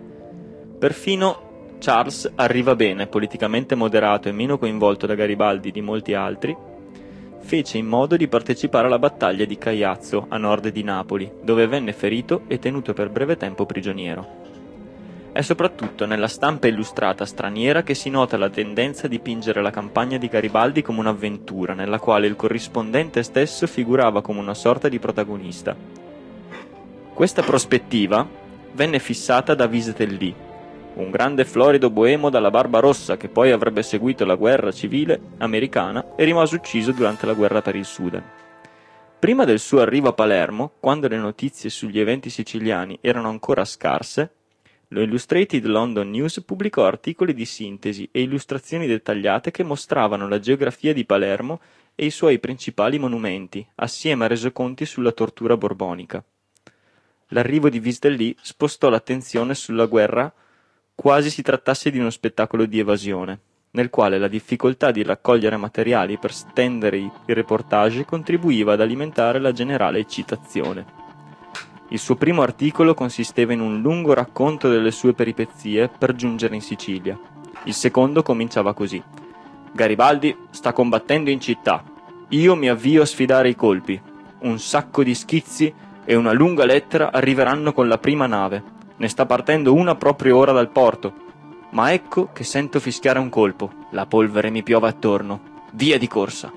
Perfino Charles arriva bene, politicamente moderato e meno coinvolto da Garibaldi di molti altri, fece in modo di partecipare alla battaglia di Caiazzo, a nord di Napoli, dove venne ferito e tenuto per breve tempo prigioniero. È soprattutto nella stampa illustrata straniera che si nota la tendenza a dipingere la campagna di Garibaldi come un'avventura, nella quale il corrispondente stesso figurava come una sorta di protagonista. Questa prospettiva venne fissata da Vizetelly, un grande florido boemo dalla barba rossa che poi avrebbe seguito la guerra civile americana e rimase ucciso durante la guerra per il Sudan. Prima del suo arrivo a Palermo, quando le notizie sugli eventi siciliani erano ancora scarse, lo Illustrated London News pubblicò articoli di sintesi e illustrazioni dettagliate che mostravano la geografia di Palermo e i suoi principali monumenti, assieme a resoconti sulla tortura borbonica. L'arrivo di Vizetelly spostò l'attenzione sulla guerra quasi si trattasse di uno spettacolo di evasione, nel quale la difficoltà di raccogliere materiali per stendere i reportage contribuiva ad alimentare la generale eccitazione. Il suo primo articolo consisteva in un lungo racconto delle sue peripezie per giungere in Sicilia. Il secondo cominciava così: Garibaldi sta combattendo in città. Io mi avvio a sfidare i colpi. Un sacco di schizzi e una lunga lettera arriveranno con la prima nave. Ne sta partendo una proprio ora dal porto. Ma ecco che sento fischiare un colpo. La polvere mi piove attorno. Via di corsa.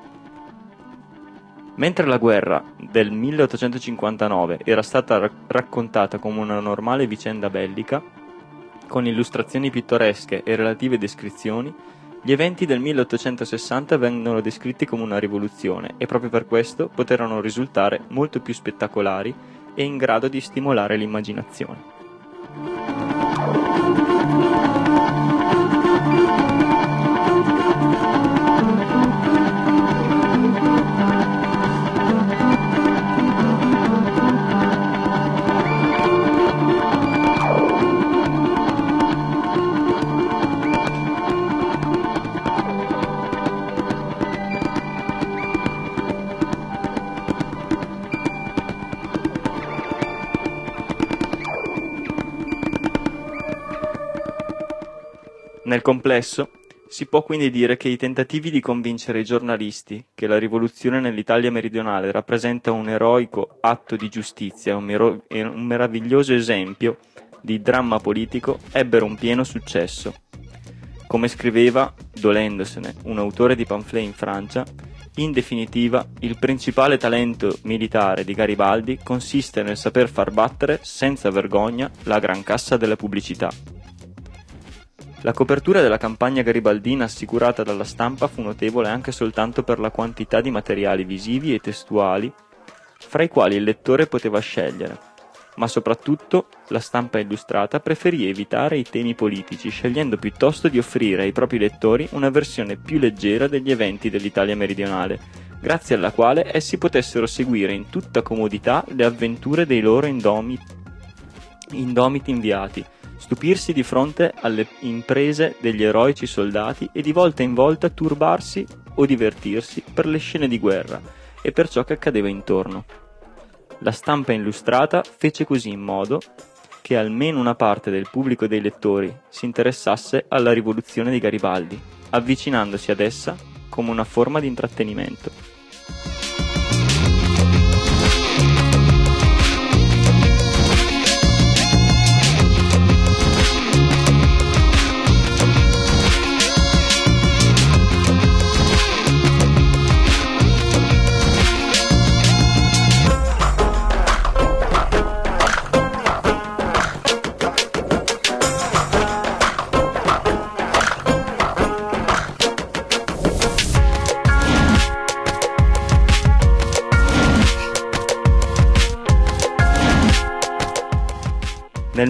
Mentre la guerra del 1859 era stata raccontata come una normale vicenda bellica, con illustrazioni pittoresche e relative descrizioni, gli eventi del 1860 vennero descritti come una rivoluzione e proprio per questo poterono risultare molto più spettacolari e in grado di stimolare l'immaginazione. Nel complesso, si può quindi dire che i tentativi di convincere i giornalisti che la rivoluzione nell'Italia meridionale rappresenta un eroico atto di giustizia e un meraviglioso esempio di dramma politico ebbero un pieno successo. Come scriveva, dolendosene, un autore di pamphlet in Francia, in definitiva, il principale talento militare di Garibaldi consiste nel saper far battere, senza vergogna, la gran cassa della pubblicità. La copertura della campagna garibaldina assicurata dalla stampa fu notevole anche soltanto per la quantità di materiali visivi e testuali fra i quali il lettore poteva scegliere, ma soprattutto la stampa illustrata preferì evitare i temi politici, scegliendo piuttosto di offrire ai propri lettori una versione più leggera degli eventi dell'Italia meridionale, grazie alla quale essi potessero seguire in tutta comodità le avventure dei loro indomiti inviati, stupirsi di fronte alle imprese degli eroici soldati e di volta in volta turbarsi o divertirsi per le scene di guerra e per ciò che accadeva intorno. La stampa illustrata fece così in modo che almeno una parte del pubblico dei lettori si interessasse alla rivoluzione di Garibaldi, avvicinandosi ad essa come una forma di intrattenimento. Nel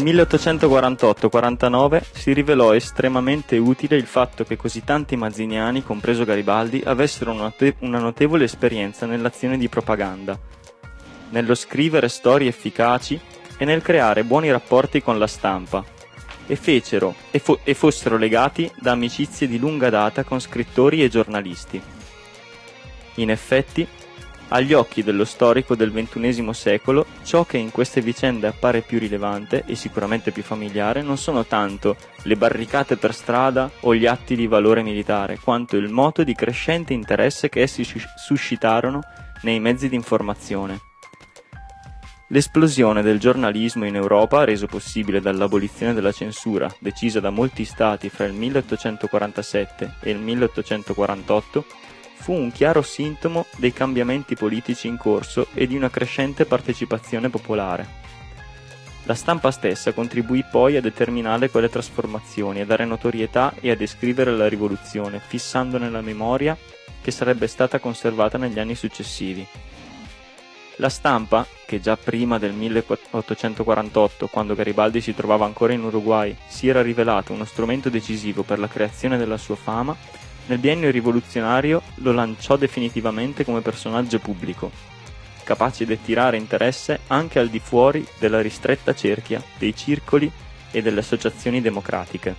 1848-49 si rivelò estremamente utile il fatto che così tanti mazziniani, compreso Garibaldi, avessero una notevole esperienza nell'azione di propaganda, nello scrivere storie efficaci e nel creare buoni rapporti con la stampa, e fossero legati da amicizie di lunga data con scrittori e giornalisti. In effetti, agli occhi dello storico del XXI secolo, ciò che in queste vicende appare più rilevante e sicuramente più familiare non sono tanto le barricate per strada o gli atti di valore militare, quanto il moto di crescente interesse che essi suscitarono nei mezzi di informazione. L'esplosione del giornalismo in Europa, reso possibile dall'abolizione della censura, decisa da molti stati fra il 1847 e il 1848, fu un chiaro sintomo dei cambiamenti politici in corso e di una crescente partecipazione popolare. La stampa stessa contribuì poi a determinare quelle trasformazioni, a dare notorietà e a descrivere la rivoluzione, fissando nella memoria che sarebbe stata conservata negli anni successivi. La stampa, che già prima del 1848, quando Garibaldi si trovava ancora in Uruguay, si era rivelata uno strumento decisivo per la creazione della sua fama, nel biennio rivoluzionario lo lanciò definitivamente come personaggio pubblico, capace di attirare interesse anche al di fuori della ristretta cerchia dei circoli e delle associazioni democratiche.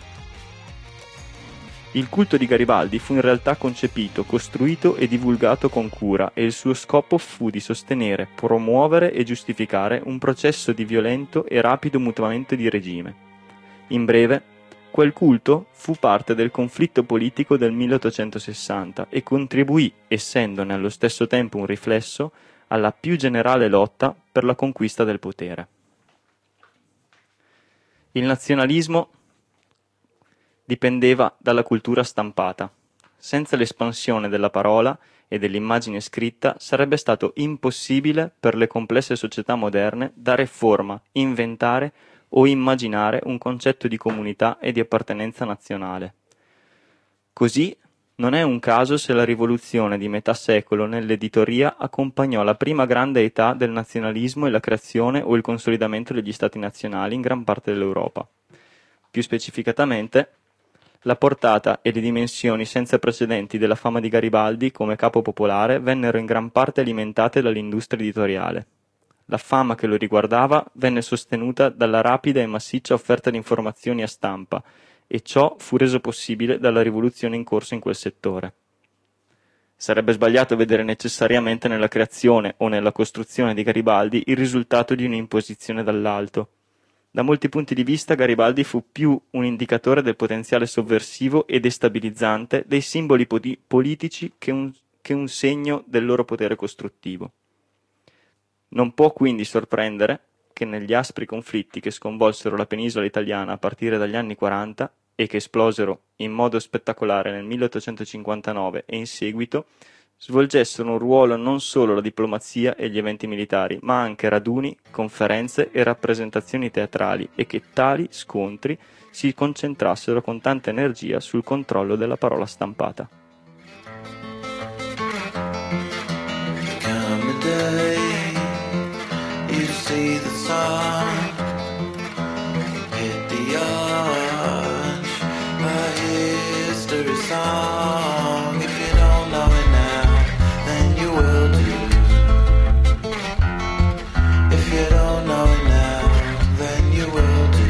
Il culto di Garibaldi fu in realtà concepito, costruito e divulgato con cura, e il suo scopo fu di sostenere, promuovere e giustificare un processo di violento e rapido mutamento di regime. In breve, quel culto fu parte del conflitto politico del 1860 e contribuì, essendone allo stesso tempo un riflesso, alla più generale lotta per la conquista del potere. Il nazionalismo dipendeva dalla cultura stampata. Senza l'espansione della parola e dell'immagine scritta sarebbe stato impossibile per le complesse società moderne dare forma, inventare o immaginare un concetto di comunità e di appartenenza nazionale. Così non è un caso se la rivoluzione di metà secolo nell'editoria accompagnò la prima grande età del nazionalismo e la creazione o il consolidamento degli stati nazionali in gran parte dell'Europa. Più specificatamente, la portata e le dimensioni senza precedenti della fama di Garibaldi come capo popolare vennero in gran parte alimentate dall'industria editoriale. La fama che lo riguardava venne sostenuta dalla rapida e massiccia offerta di informazioni a stampa, e ciò fu reso possibile dalla rivoluzione in corso in quel settore. Sarebbe sbagliato vedere necessariamente nella creazione o nella costruzione di Garibaldi il risultato di un'imposizione dall'alto. Da molti punti di vista Garibaldi fu più un indicatore del potenziale sovversivo e destabilizzante dei simboli politici che un segno del loro potere costruttivo. Non può quindi sorprendere che negli aspri conflitti che sconvolsero la penisola italiana a partire dagli anni 40 e che esplosero in modo spettacolare nel 1859 e in seguito, svolgessero un ruolo non solo la diplomazia e gli eventi militari, ma anche raduni, conferenze e rappresentazioni teatrali, e che tali scontri si concentrassero con tanta energia sul controllo della parola stampata. Come a day, you see the sun hit the arch, a history song. If you don't know it now, then you will do. If you don't know it now, then you will do.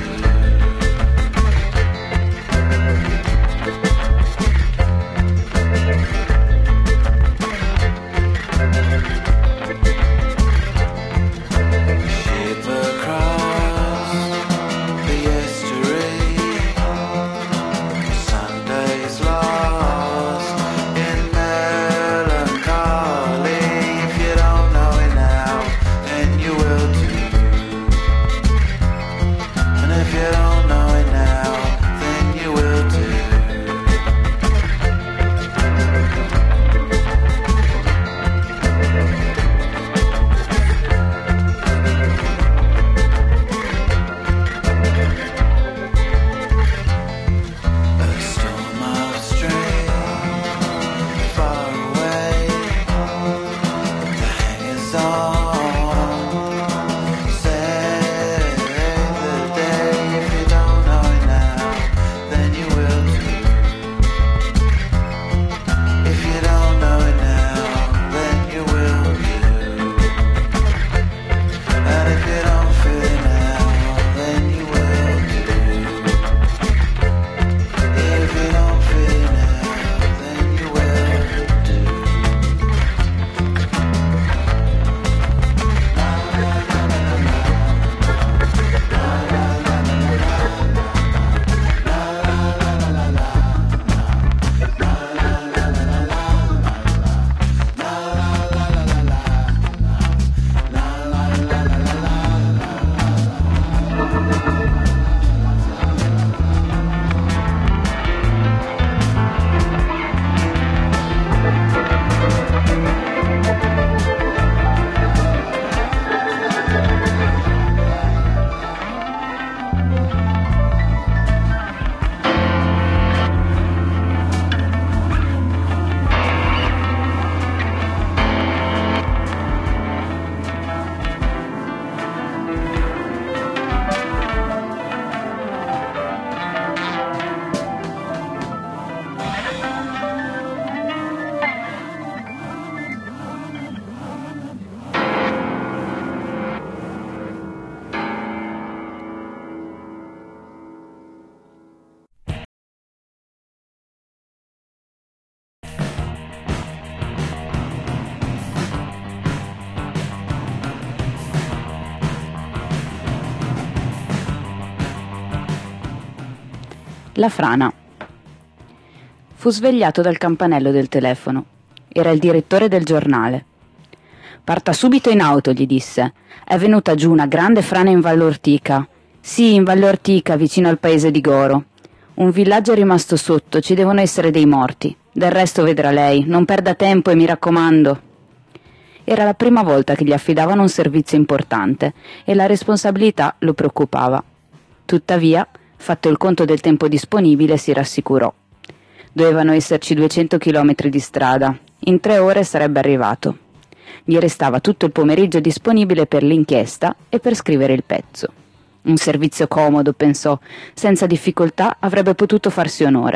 La frana. Fu svegliato dal campanello del telefono. Era il direttore del giornale. «Parta subito in auto», gli disse. «È venuta giù una grande frana in Valle Ortica». «Sì, in Valle Ortica, vicino al paese di Goro. Un villaggio è rimasto sotto, ci devono essere dei morti. Del resto vedrà lei, non perda tempo e mi raccomando». Era la prima volta che gli affidavano un servizio importante e la responsabilità lo preoccupava. Tuttavia, fatto il conto del tempo disponibile, si rassicurò. Dovevano esserci 200 chilometri di strada. In 3 ore sarebbe arrivato. Gli restava tutto il pomeriggio disponibile per l'inchiesta e per scrivere il pezzo. Un servizio comodo, pensò, senza difficoltà avrebbe potuto farsi onore.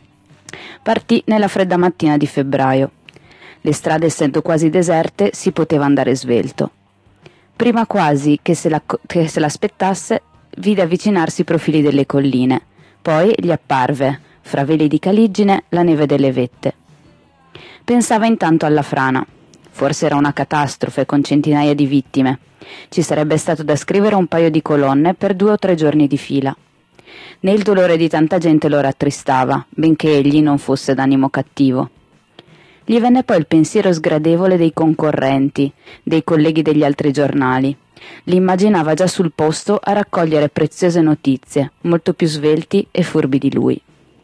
Partì nella fredda mattina di febbraio. Le strade essendo quasi deserte si poteva andare svelto. Prima quasi che se l'aspettasse, vide avvicinarsi i profili delle colline. Poi gli apparve, fra veli di caligine, la neve delle vette. Pensava intanto alla frana. Forse era una catastrofe con centinaia di vittime. Ci sarebbe stato da scrivere un paio di colonne per 2 o 3 giorni di fila. Né il dolore di tanta gente lo rattristava, benché egli non fosse d'animo cattivo. Gli venne poi il pensiero sgradevole dei concorrenti, dei colleghi degli altri giornali. Li immaginava già sul posto a raccogliere preziose notizie, molto più svelti e furbi di lui.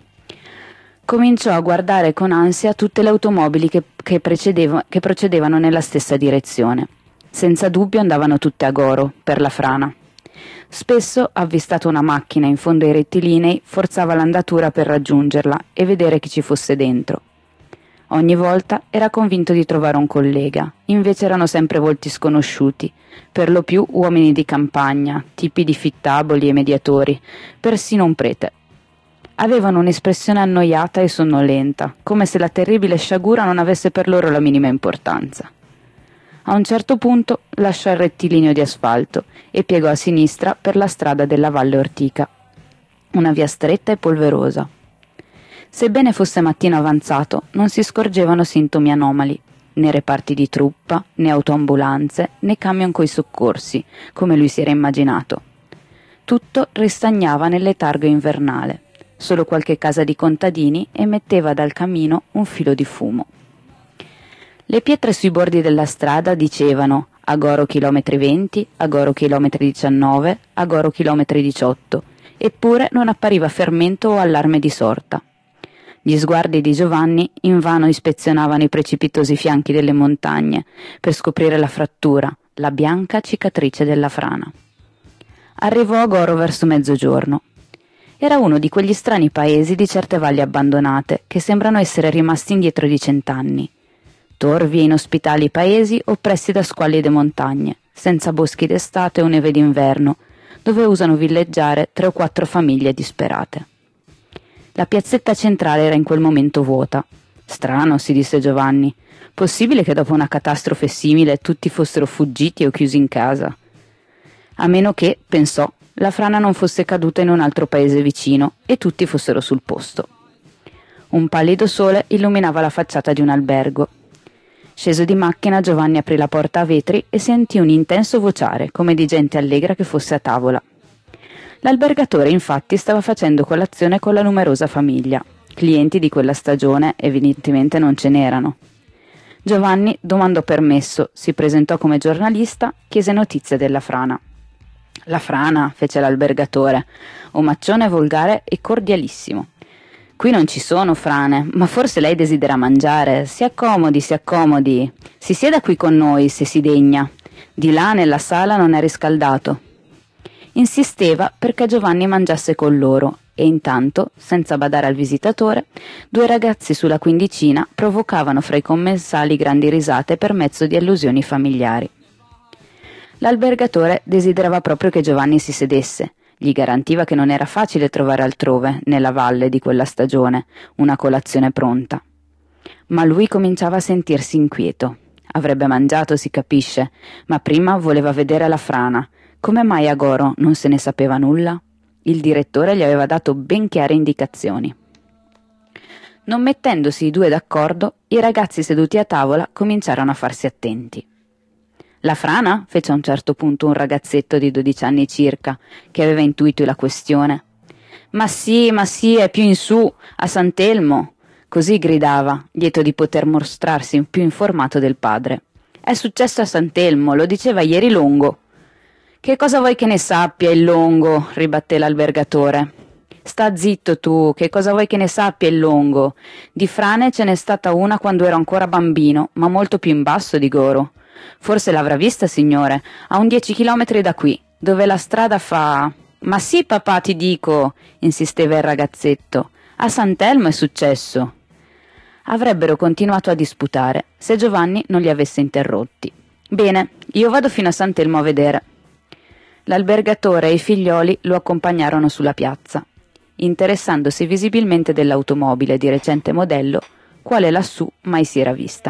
Cominciò a guardare con ansia tutte le automobili che procedevano nella stessa direzione. Senza dubbio andavano tutte a Goro, per la frana. Spesso, avvistato una macchina in fondo ai rettilinei, forzava l'andatura per raggiungerla e vedere chi ci fosse dentro. Ogni volta era convinto di trovare un collega, invece erano sempre volti sconosciuti, per lo più uomini di campagna, tipi di fittaboli e mediatori, persino un prete. Avevano un'espressione annoiata e sonnolenta, come se la terribile sciagura non avesse per loro la minima importanza. A un certo punto lasciò il rettilineo di asfalto e piegò a sinistra per la strada della Valle Ortica, una via stretta e polverosa. Sebbene fosse mattino avanzato, non si scorgevano sintomi anomali, né reparti di truppa, né autoambulanze, né camion coi soccorsi, come lui si era immaginato. Tutto ristagnava nel letargo invernale. Solo qualche casa di contadini emetteva dal camino un filo di fumo. Le pietre sui bordi della strada dicevano Agoro chilometri 20, Agoro chilometri 19, Agoro chilometri 18, eppure non appariva fermento o allarme di sorta. Gli sguardi di Giovanni invano ispezionavano i precipitosi fianchi delle montagne per scoprire la frattura, la bianca cicatrice della frana. Arrivò a Goro verso mezzogiorno. Era uno di quegli strani paesi di certe valli abbandonate che sembrano essere rimasti indietro di 100 anni. Torvi e inospitali paesi oppressi da squallide montagne, senza boschi d'estate o neve d'inverno, dove usano villeggiare 3 o 4 famiglie disperate. La piazzetta centrale era in quel momento vuota. Strano, si disse Giovanni. Possibile che dopo una catastrofe simile tutti fossero fuggiti o chiusi in casa? A meno che, pensò, la frana non fosse caduta in un altro paese vicino e tutti fossero sul posto. Un pallido sole illuminava la facciata di un albergo. Sceso di macchina, Giovanni aprì la porta a vetri e sentì un intenso vociare, come di gente allegra che fosse a tavola. L'albergatore, infatti, stava facendo colazione con la numerosa famiglia. Clienti di quella stagione evidentemente non ce n'erano. Giovanni domandò permesso, si presentò come giornalista, chiese notizie della frana. «La frana», fece l'albergatore, omaccione volgare e cordialissimo. «Qui non ci sono frane, ma forse lei desidera mangiare. Si accomodi, si accomodi. Si sieda qui con noi, se si degna. Di là nella sala non è riscaldato». Insisteva perché Giovanni mangiasse con loro e intanto, senza badare al visitatore, 2 ragazzi sulla quindicina provocavano fra i commensali grandi risate per mezzo di allusioni familiari. L'albergatore desiderava proprio che Giovanni si sedesse. Gli garantiva che non era facile trovare altrove, nella valle di quella stagione, una colazione pronta. Ma lui cominciava a sentirsi inquieto. Avrebbe mangiato, si capisce, ma prima voleva vedere la frana. Come mai a Goro non se ne sapeva nulla? Il direttore gli aveva dato ben chiare indicazioni. Non mettendosi i 2 d'accordo, i ragazzi seduti a tavola cominciarono a farsi attenti. «La frana?» fece a un certo punto un ragazzetto di 12 anni circa, che aveva intuito la questione. Ma sì, è più in su, a Sant'Elmo!» Così gridava, lieto di poter mostrarsi più informato del padre. «È successo a Sant'Elmo, lo diceva ieri Longo». «Che cosa vuoi che ne sappia il Longo?» ribatté l'albergatore. «Sta zitto tu, che cosa vuoi che ne sappia il Longo? Di frane ce n'è stata una quando ero ancora bambino, ma molto più in basso di Goro. Forse l'avrà vista, signore, a un 10 chilometri da qui, dove la strada fa...» «Ma sì, papà, ti dico», insisteva il ragazzetto. «A Sant'Elmo è successo». Avrebbero continuato a disputare, se Giovanni non li avesse interrotti. «Bene, io vado fino a Sant'Elmo a vedere». L'albergatore e i figlioli lo accompagnarono sulla piazza, interessandosi visibilmente dell'automobile di recente modello, quale lassù mai si era vista.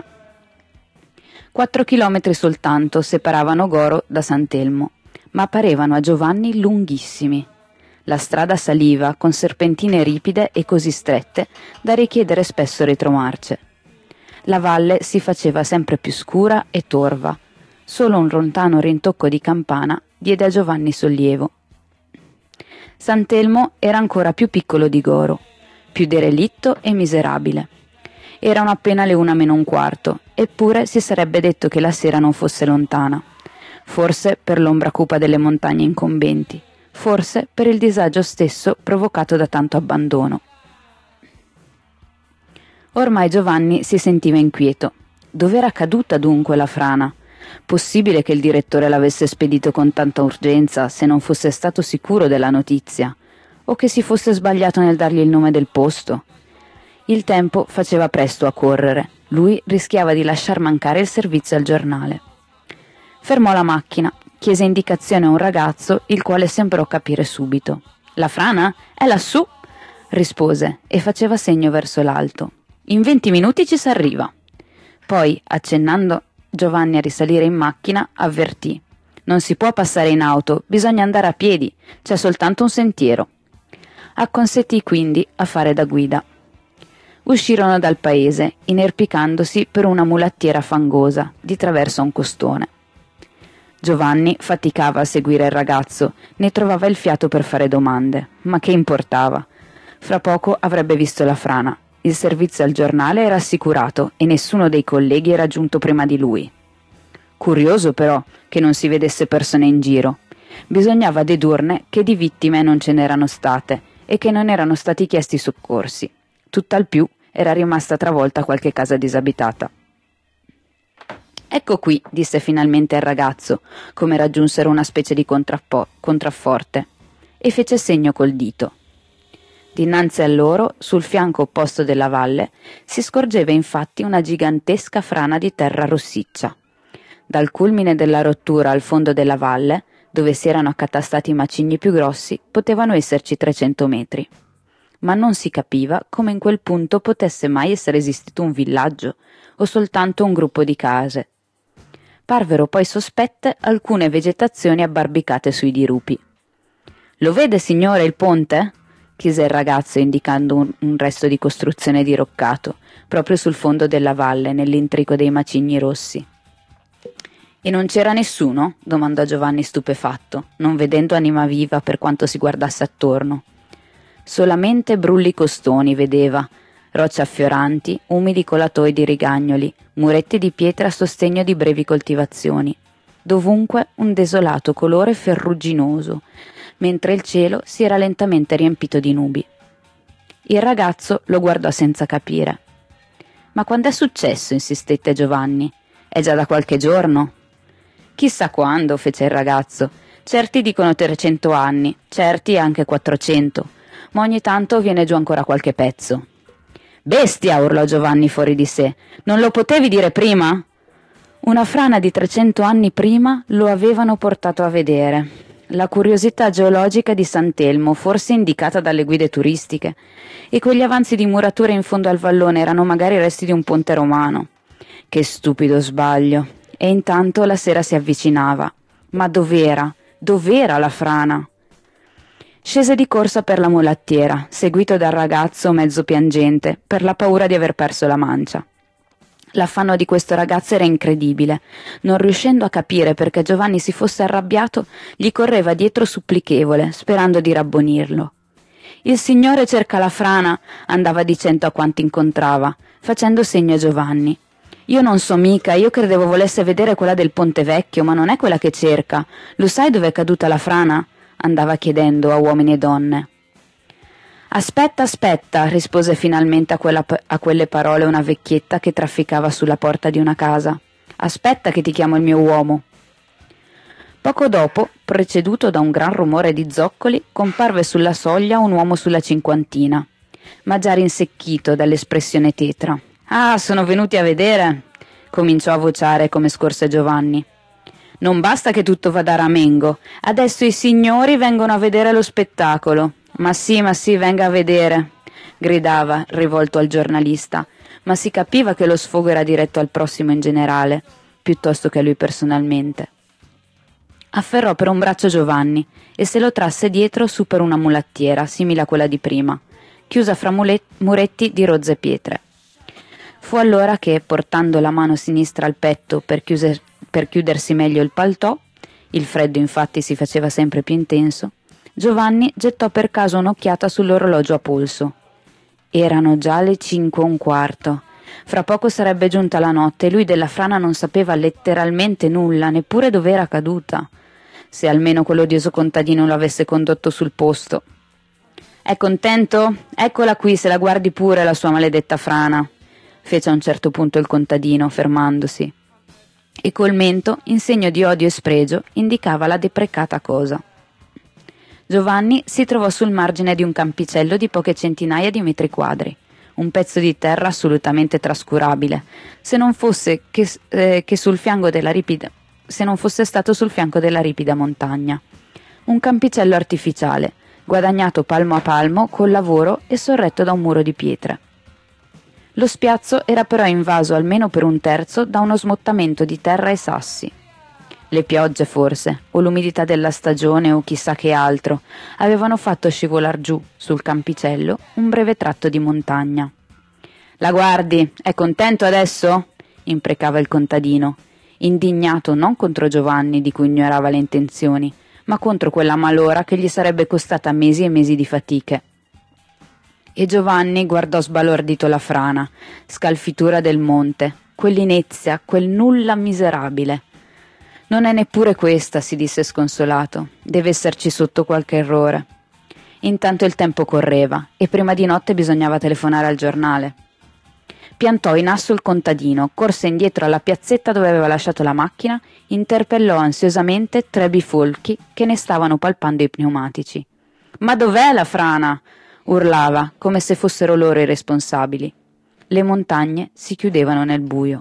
4 chilometri soltanto separavano Goro da Sant'Elmo, ma parevano a Giovanni lunghissimi. La strada saliva con serpentine ripide e così strette da richiedere spesso retromarce. La valle si faceva sempre più scura e torva. Solo un lontano rintocco di campana diede a Giovanni sollievo. Sant'Elmo era ancora più piccolo di Goro, più derelitto e miserabile. Erano appena le 1:45, eppure si sarebbe detto che la sera non fosse lontana. Forse per l'ombra cupa delle montagne incombenti, forse per il disagio stesso provocato da tanto abbandono. Ormai Giovanni si sentiva inquieto. Dov'era caduta dunque la frana? Possibile che il direttore l'avesse spedito con tanta urgenza se non fosse stato sicuro della notizia? O che si fosse sbagliato nel dargli il nome del posto? Il tempo faceva presto a correre. Lui rischiava di lasciar mancare il servizio al giornale. Fermò la macchina, chiese indicazione a un ragazzo, il quale sembrò capire subito. «La frana? È lassù!» rispose e faceva segno verso l'alto. «In 20 minuti ci s'arriva». Poi, accennando Giovanni a risalire in macchina, avvertì: «Non si può passare in auto, bisogna andare a piedi, c'è soltanto un sentiero». Acconsentì quindi a fare da guida. Uscirono dal paese, inerpicandosi per una mulattiera fangosa, di traverso a un costone. Giovanni faticava a seguire il ragazzo, ne trovava il fiato per fare domande, ma che importava? Fra poco avrebbe visto la frana. Il servizio al giornale era assicurato e nessuno dei colleghi era giunto prima di lui. Curioso però che non si vedesse persone in giro. Bisognava dedurne che di vittime non ce n'erano state e che non erano stati chiesti soccorsi. Tutt'al più era rimasta travolta qualche casa disabitata. «Ecco qui», disse finalmente il ragazzo, come raggiunsero una specie di contrafforte, e fece segno col dito. Dinanzi a loro, sul fianco opposto della valle, si scorgeva infatti una gigantesca frana di terra rossiccia. Dal culmine della rottura al fondo della valle, dove si erano accatastati i macigni più grossi, potevano esserci 300 metri. Ma non si capiva come in quel punto potesse mai essere esistito un villaggio o soltanto un gruppo di case. Parvero poi sospette alcune vegetazioni abbarbicate sui dirupi. «Lo vede, signore, il ponte?» chiese il ragazzo indicando un resto di costruzione diroccato, proprio sul fondo della valle, nell'intrico dei macigni rossi. «E non c'era nessuno?» domandò Giovanni stupefatto, non vedendo anima viva per quanto si guardasse attorno. Solamente brulli costoni vedeva, rocce affioranti, umidi colatoi di rigagnoli, muretti di pietra a sostegno di brevi coltivazioni. Dovunque un desolato colore ferruginoso, mentre il cielo si era lentamente riempito di nubi. Il ragazzo lo guardò senza capire. «Ma quando è successo?» insistette Giovanni. «È già da qualche giorno?» «Chissà quando», fece il ragazzo. «Certi dicono 300 anni, certi anche 400, ma ogni tanto viene giù ancora qualche pezzo». «Bestia!» urlò Giovanni fuori di sé. «Non lo potevi dire prima?» Una frana di 300 anni prima lo avevano portato a vedere. La curiosità geologica di Sant'Elmo, forse indicata dalle guide turistiche, e quegli avanzi di murature in fondo al vallone erano magari resti di un ponte romano. Che stupido sbaglio! E intanto la sera si avvicinava. Ma dov'era? Dov'era la frana? Scese di corsa per la mulattiera, seguito dal ragazzo mezzo piangente, per la paura di aver perso la mancia. L'affanno di questo ragazzo era incredibile. Non riuscendo a capire perché Giovanni si fosse arrabbiato, gli correva dietro supplichevole, sperando di rabbonirlo. «Il Signore cerca la frana», andava dicendo a quanti incontrava, facendo segno a Giovanni. «Io non so mica, io credevo volesse vedere quella del Ponte Vecchio, ma non è quella che cerca. Lo sai dove è caduta la frana?» andava chiedendo a uomini e donne. «Aspetta, aspetta», rispose finalmente a quelle parole una vecchietta che trafficava sulla porta di una casa. «Aspetta che ti chiamo il mio uomo». Poco dopo, preceduto da un gran rumore di zoccoli, comparve sulla soglia un uomo sulla cinquantina, ma già rinsecchito dall'espressione tetra. «Ah, sono venuti a vedere», cominciò a vociare come scorse Giovanni. «Non basta che tutto vada a ramengo, adesso i signori vengono a vedere lo spettacolo». Ma sì, venga a vedere», gridava, rivolto al giornalista, ma si capiva che lo sfogo era diretto al prossimo in generale, piuttosto che a lui personalmente. Afferrò per un braccio Giovanni e se lo trasse dietro su per una mulattiera, simile a quella di prima, chiusa fra muretti di rozze pietre. Fu allora che, portando la mano sinistra al petto per per chiudersi meglio il paltò, il freddo infatti si faceva sempre più intenso, Giovanni gettò per caso un'occhiata sull'orologio a polso. Erano già le 5:15. Fra poco sarebbe giunta la notte e lui della frana non sapeva letteralmente nulla, neppure dove era caduta. Se almeno quell'odioso contadino lo avesse condotto sul posto. «È contento? Eccola qui, se la guardi pure la sua maledetta frana», fece a un certo punto il contadino, fermandosi. E col mento, in segno di odio e spregio, indicava la deprecata cosa. Giovanni si trovò sul margine di un campicello di poche centinaia di metri quadri, un pezzo di terra assolutamente trascurabile, se non fosse stato sul fianco della ripida montagna. Un campicello artificiale, guadagnato palmo a palmo col lavoro e sorretto da un muro di pietre. Lo spiazzo era però invaso almeno per un terzo da uno smottamento di terra e sassi. Le piogge forse, o l'umidità della stagione o chissà che altro, avevano fatto scivolar giù, sul campicello, un breve tratto di montagna. «La guardi, è contento adesso?» imprecava il contadino, indignato non contro Giovanni, di cui ignorava le intenzioni, ma contro quella malora che gli sarebbe costata mesi e mesi di fatiche. E Giovanni guardò sbalordito la frana, scalfitura del monte, quell'inezia, quel nulla miserabile. «Non è neppure questa», si disse sconsolato, «deve esserci sotto qualche errore». Intanto il tempo correva e prima di notte bisognava telefonare al giornale. Piantò in asso il contadino, corse indietro alla piazzetta dove aveva lasciato la macchina, interpellò ansiosamente 3 bifolchi che ne stavano palpando i pneumatici. «Ma dov'è la frana?» urlava, come se fossero loro i responsabili. Le montagne si chiudevano nel buio.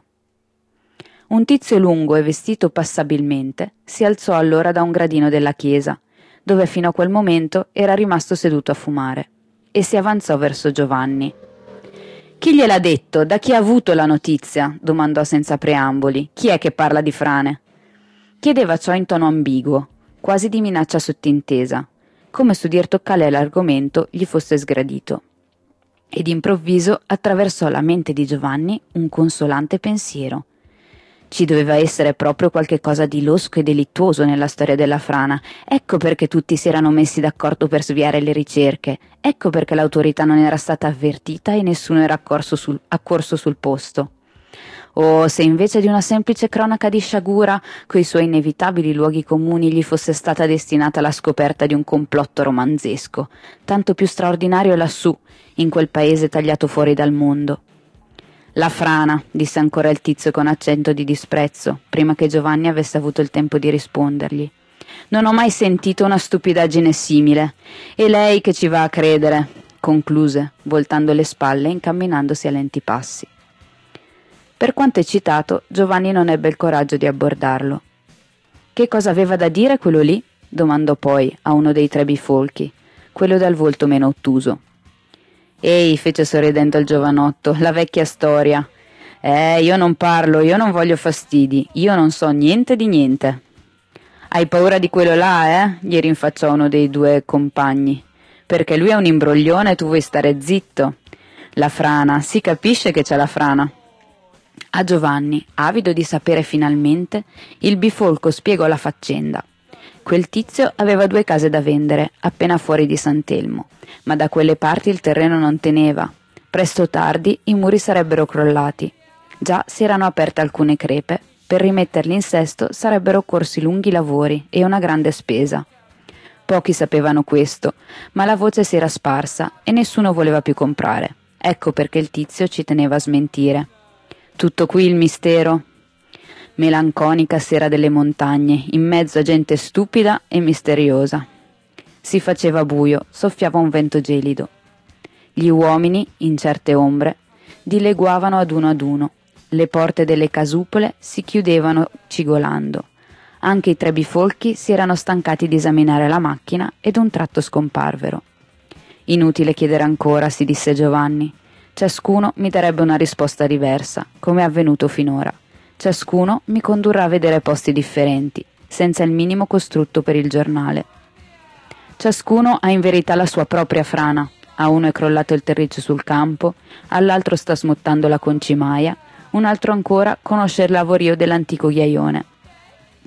Un tizio lungo e vestito passabilmente si alzò allora da un gradino della chiesa, dove fino a quel momento era rimasto seduto a fumare, e si avanzò verso Giovanni. «Chi gliel'ha detto? Da chi ha avuto la notizia?» domandò senza preamboli. «Chi è che parla di frane?» Chiedeva ciò in tono ambiguo, quasi di minaccia sottintesa, come se udir toccare l'argomento gli fosse sgradito. Ed improvviso attraversò la mente di Giovanni un consolante pensiero. Ci doveva essere proprio qualche cosa di losco e delittuoso nella storia della frana. Ecco perché tutti si erano messi d'accordo per sviare le ricerche. Ecco perché l'autorità non era stata avvertita e nessuno era accorso sul posto. O se invece di una semplice cronaca di sciagura, coi suoi inevitabili luoghi comuni, gli fosse stata destinata la scoperta di un complotto romanzesco, tanto più straordinario lassù, in quel paese tagliato fuori dal mondo. «La frana», disse ancora il tizio con accento di disprezzo, prima che Giovanni avesse avuto il tempo di rispondergli. «Non ho mai sentito una stupidaggine simile. E lei che ci va a credere», concluse, voltando le spalle e incamminandosi a lenti passi. Per quanto eccitato, Giovanni non ebbe il coraggio di abbordarlo. «Che cosa aveva da dire quello lì?» domandò poi a uno dei 3 bifolchi, quello dal volto meno ottuso. «Ehi», fece sorridendo il giovanotto, «la vecchia storia. Io non parlo, io non voglio fastidi, io non so niente di niente». «Hai paura di quello là, gli rinfacciò uno dei 2 compagni. «Perché lui è un imbroglione e tu vuoi stare zitto. La frana, si capisce che c'è la frana». A Giovanni, avido di sapere finalmente, il bifolco spiegò la faccenda. Quel tizio aveva 2 case da vendere, appena fuori di Sant'Elmo, ma da quelle parti il terreno non teneva. Presto o tardi i muri sarebbero crollati. Già si erano aperte alcune crepe. Per rimetterli in sesto sarebbero occorsi lunghi lavori e una grande spesa. Pochi sapevano questo, ma la voce si era sparsa e nessuno voleva più comprare. Ecco perché il tizio ci teneva a smentire. Tutto qui il mistero? Melanconica sera delle montagne, in mezzo a gente stupida e misteriosa. Si faceva buio, soffiava un vento gelido. Gli uomini, in certe ombre, dileguavano ad uno. Le porte delle casupole si chiudevano cigolando. Anche i 3 bifolchi si erano stancati di esaminare la macchina e d'un tratto scomparvero. «Inutile chiedere ancora», si disse Giovanni. «Ciascuno mi darebbe una risposta diversa, come è avvenuto finora. Ciascuno mi condurrà a vedere posti differenti, senza il minimo costrutto per il giornale. Ciascuno ha in verità la sua propria frana. A uno è crollato il terriccio sul campo, all'altro sta smottando la concimaia, un altro ancora conosce il lavorio dell'antico ghiaione,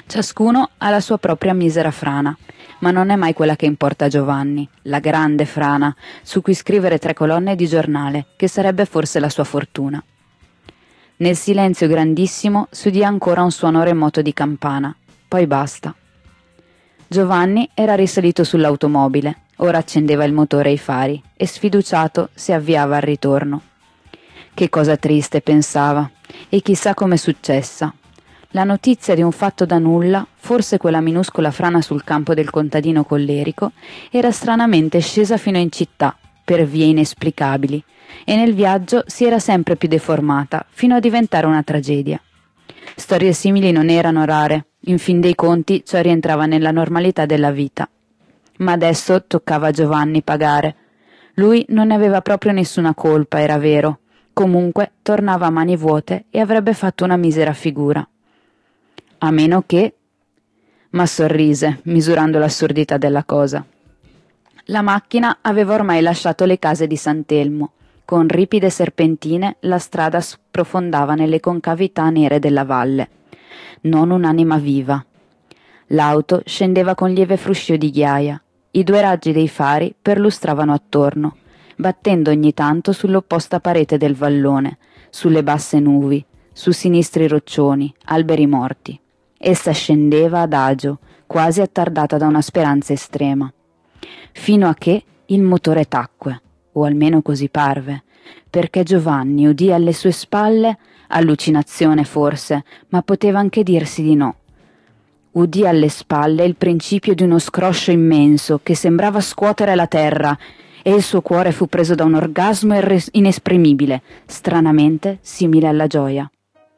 Ciascuno ha la sua propria misera frana, ma non è mai quella che importa a Giovanni, la grande frana, su cui scrivere 3 colonne di giornale, che sarebbe forse la sua fortuna. Nel silenzio grandissimo si udì ancora un suono remoto di campana, poi basta. Giovanni era risalito sull'automobile, ora accendeva il motore e i fari, e sfiduciato si avviava al ritorno. Che cosa triste, pensava, e chissà com'è successa. La notizia di un fatto da nulla, forse quella minuscola frana sul campo del contadino collerico, era stranamente scesa fino in città, per vie inesplicabili, e nel viaggio si era sempre più deformata, fino a diventare una tragedia. Storie simili non erano rare, in fin dei conti ciò rientrava nella normalità della vita. Ma adesso toccava a Giovanni pagare. Lui non ne aveva proprio nessuna colpa, era vero. Comunque tornava a mani vuote e avrebbe fatto una misera figura. A meno che... Ma sorrise, misurando l'assurdità della cosa. La macchina aveva ormai lasciato le case di Sant'Elmo. Con ripide serpentine la strada sprofondava nelle concavità nere della valle. Non un'anima viva. L'auto scendeva con lieve fruscio di ghiaia. I 2 raggi dei fari perlustravano attorno, battendo ogni tanto sull'opposta parete del vallone, sulle basse nubi, su sinistri roccioni, alberi morti. Essa scendeva adagio, quasi attardata da una speranza estrema. Fino a che il motore tacque, o almeno così parve, perché Giovanni udì alle sue spalle, allucinazione forse, ma poteva anche dirsi di no. Udì alle spalle il principio di uno scroscio immenso che sembrava scuotere la terra, e il suo cuore fu preso da un orgasmo inesprimibile, stranamente simile alla gioia.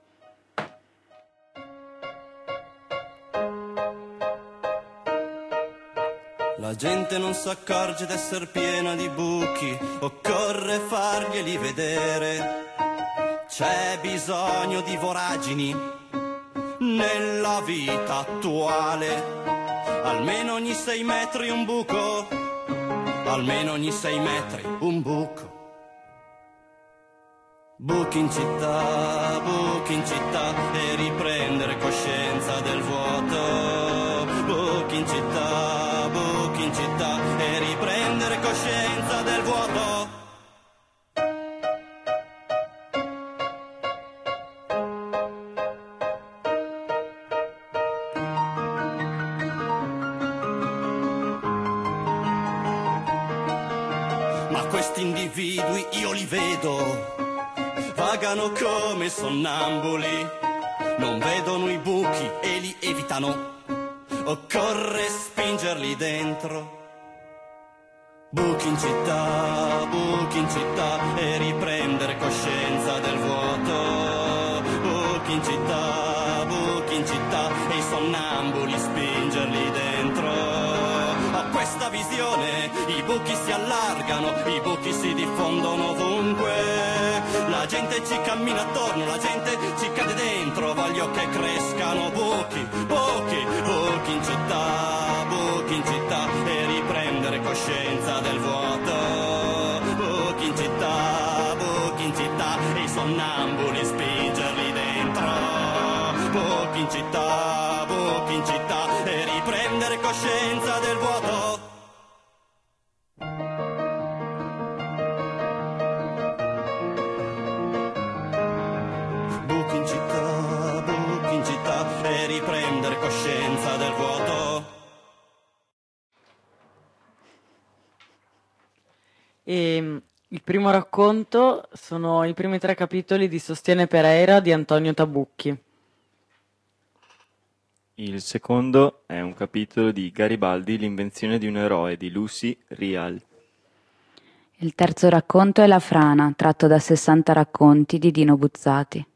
La gente non si accorge d'esser piena di buchi, occorre farglieli vedere. C'è bisogno di voragini nella vita attuale. Almeno ogni 6 metri un buco, almeno ogni 6 metri un buco. Buchi in città e riprendere coscienza del vuoto. Buchi in città e riprendere coscienza del vuoto. Ma questi individui io li vedo, vagano come sonnambuli, non vedono i buchi e li evitano. Occorre spingerli dentro. Buchi in città e riprendere coscienza del vuoto. Buchi in città e i sonnambuli spingerli dentro. Ho questa visione, i buchi si allargano, i buchi si diffondono ovunque. La gente ci cammina attorno, la gente ci cade dentro. Voglio che crescano buchi in città e riprendere coscienza del vuoto. Buchi in città e i sonnambuli spingerli dentro. Buchi in città e riprendere coscienza del vuoto. Buchi in città e riprendere coscienza del vuoto. E il primo racconto sono i primi 3 capitoli di Sostiene Pereira di Antonio Tabucchi. Il secondo è un capitolo di Garibaldi, l'invenzione di un eroe di Lucy Rial. Il terzo racconto è La frana, tratto da 60 racconti di Dino Buzzati.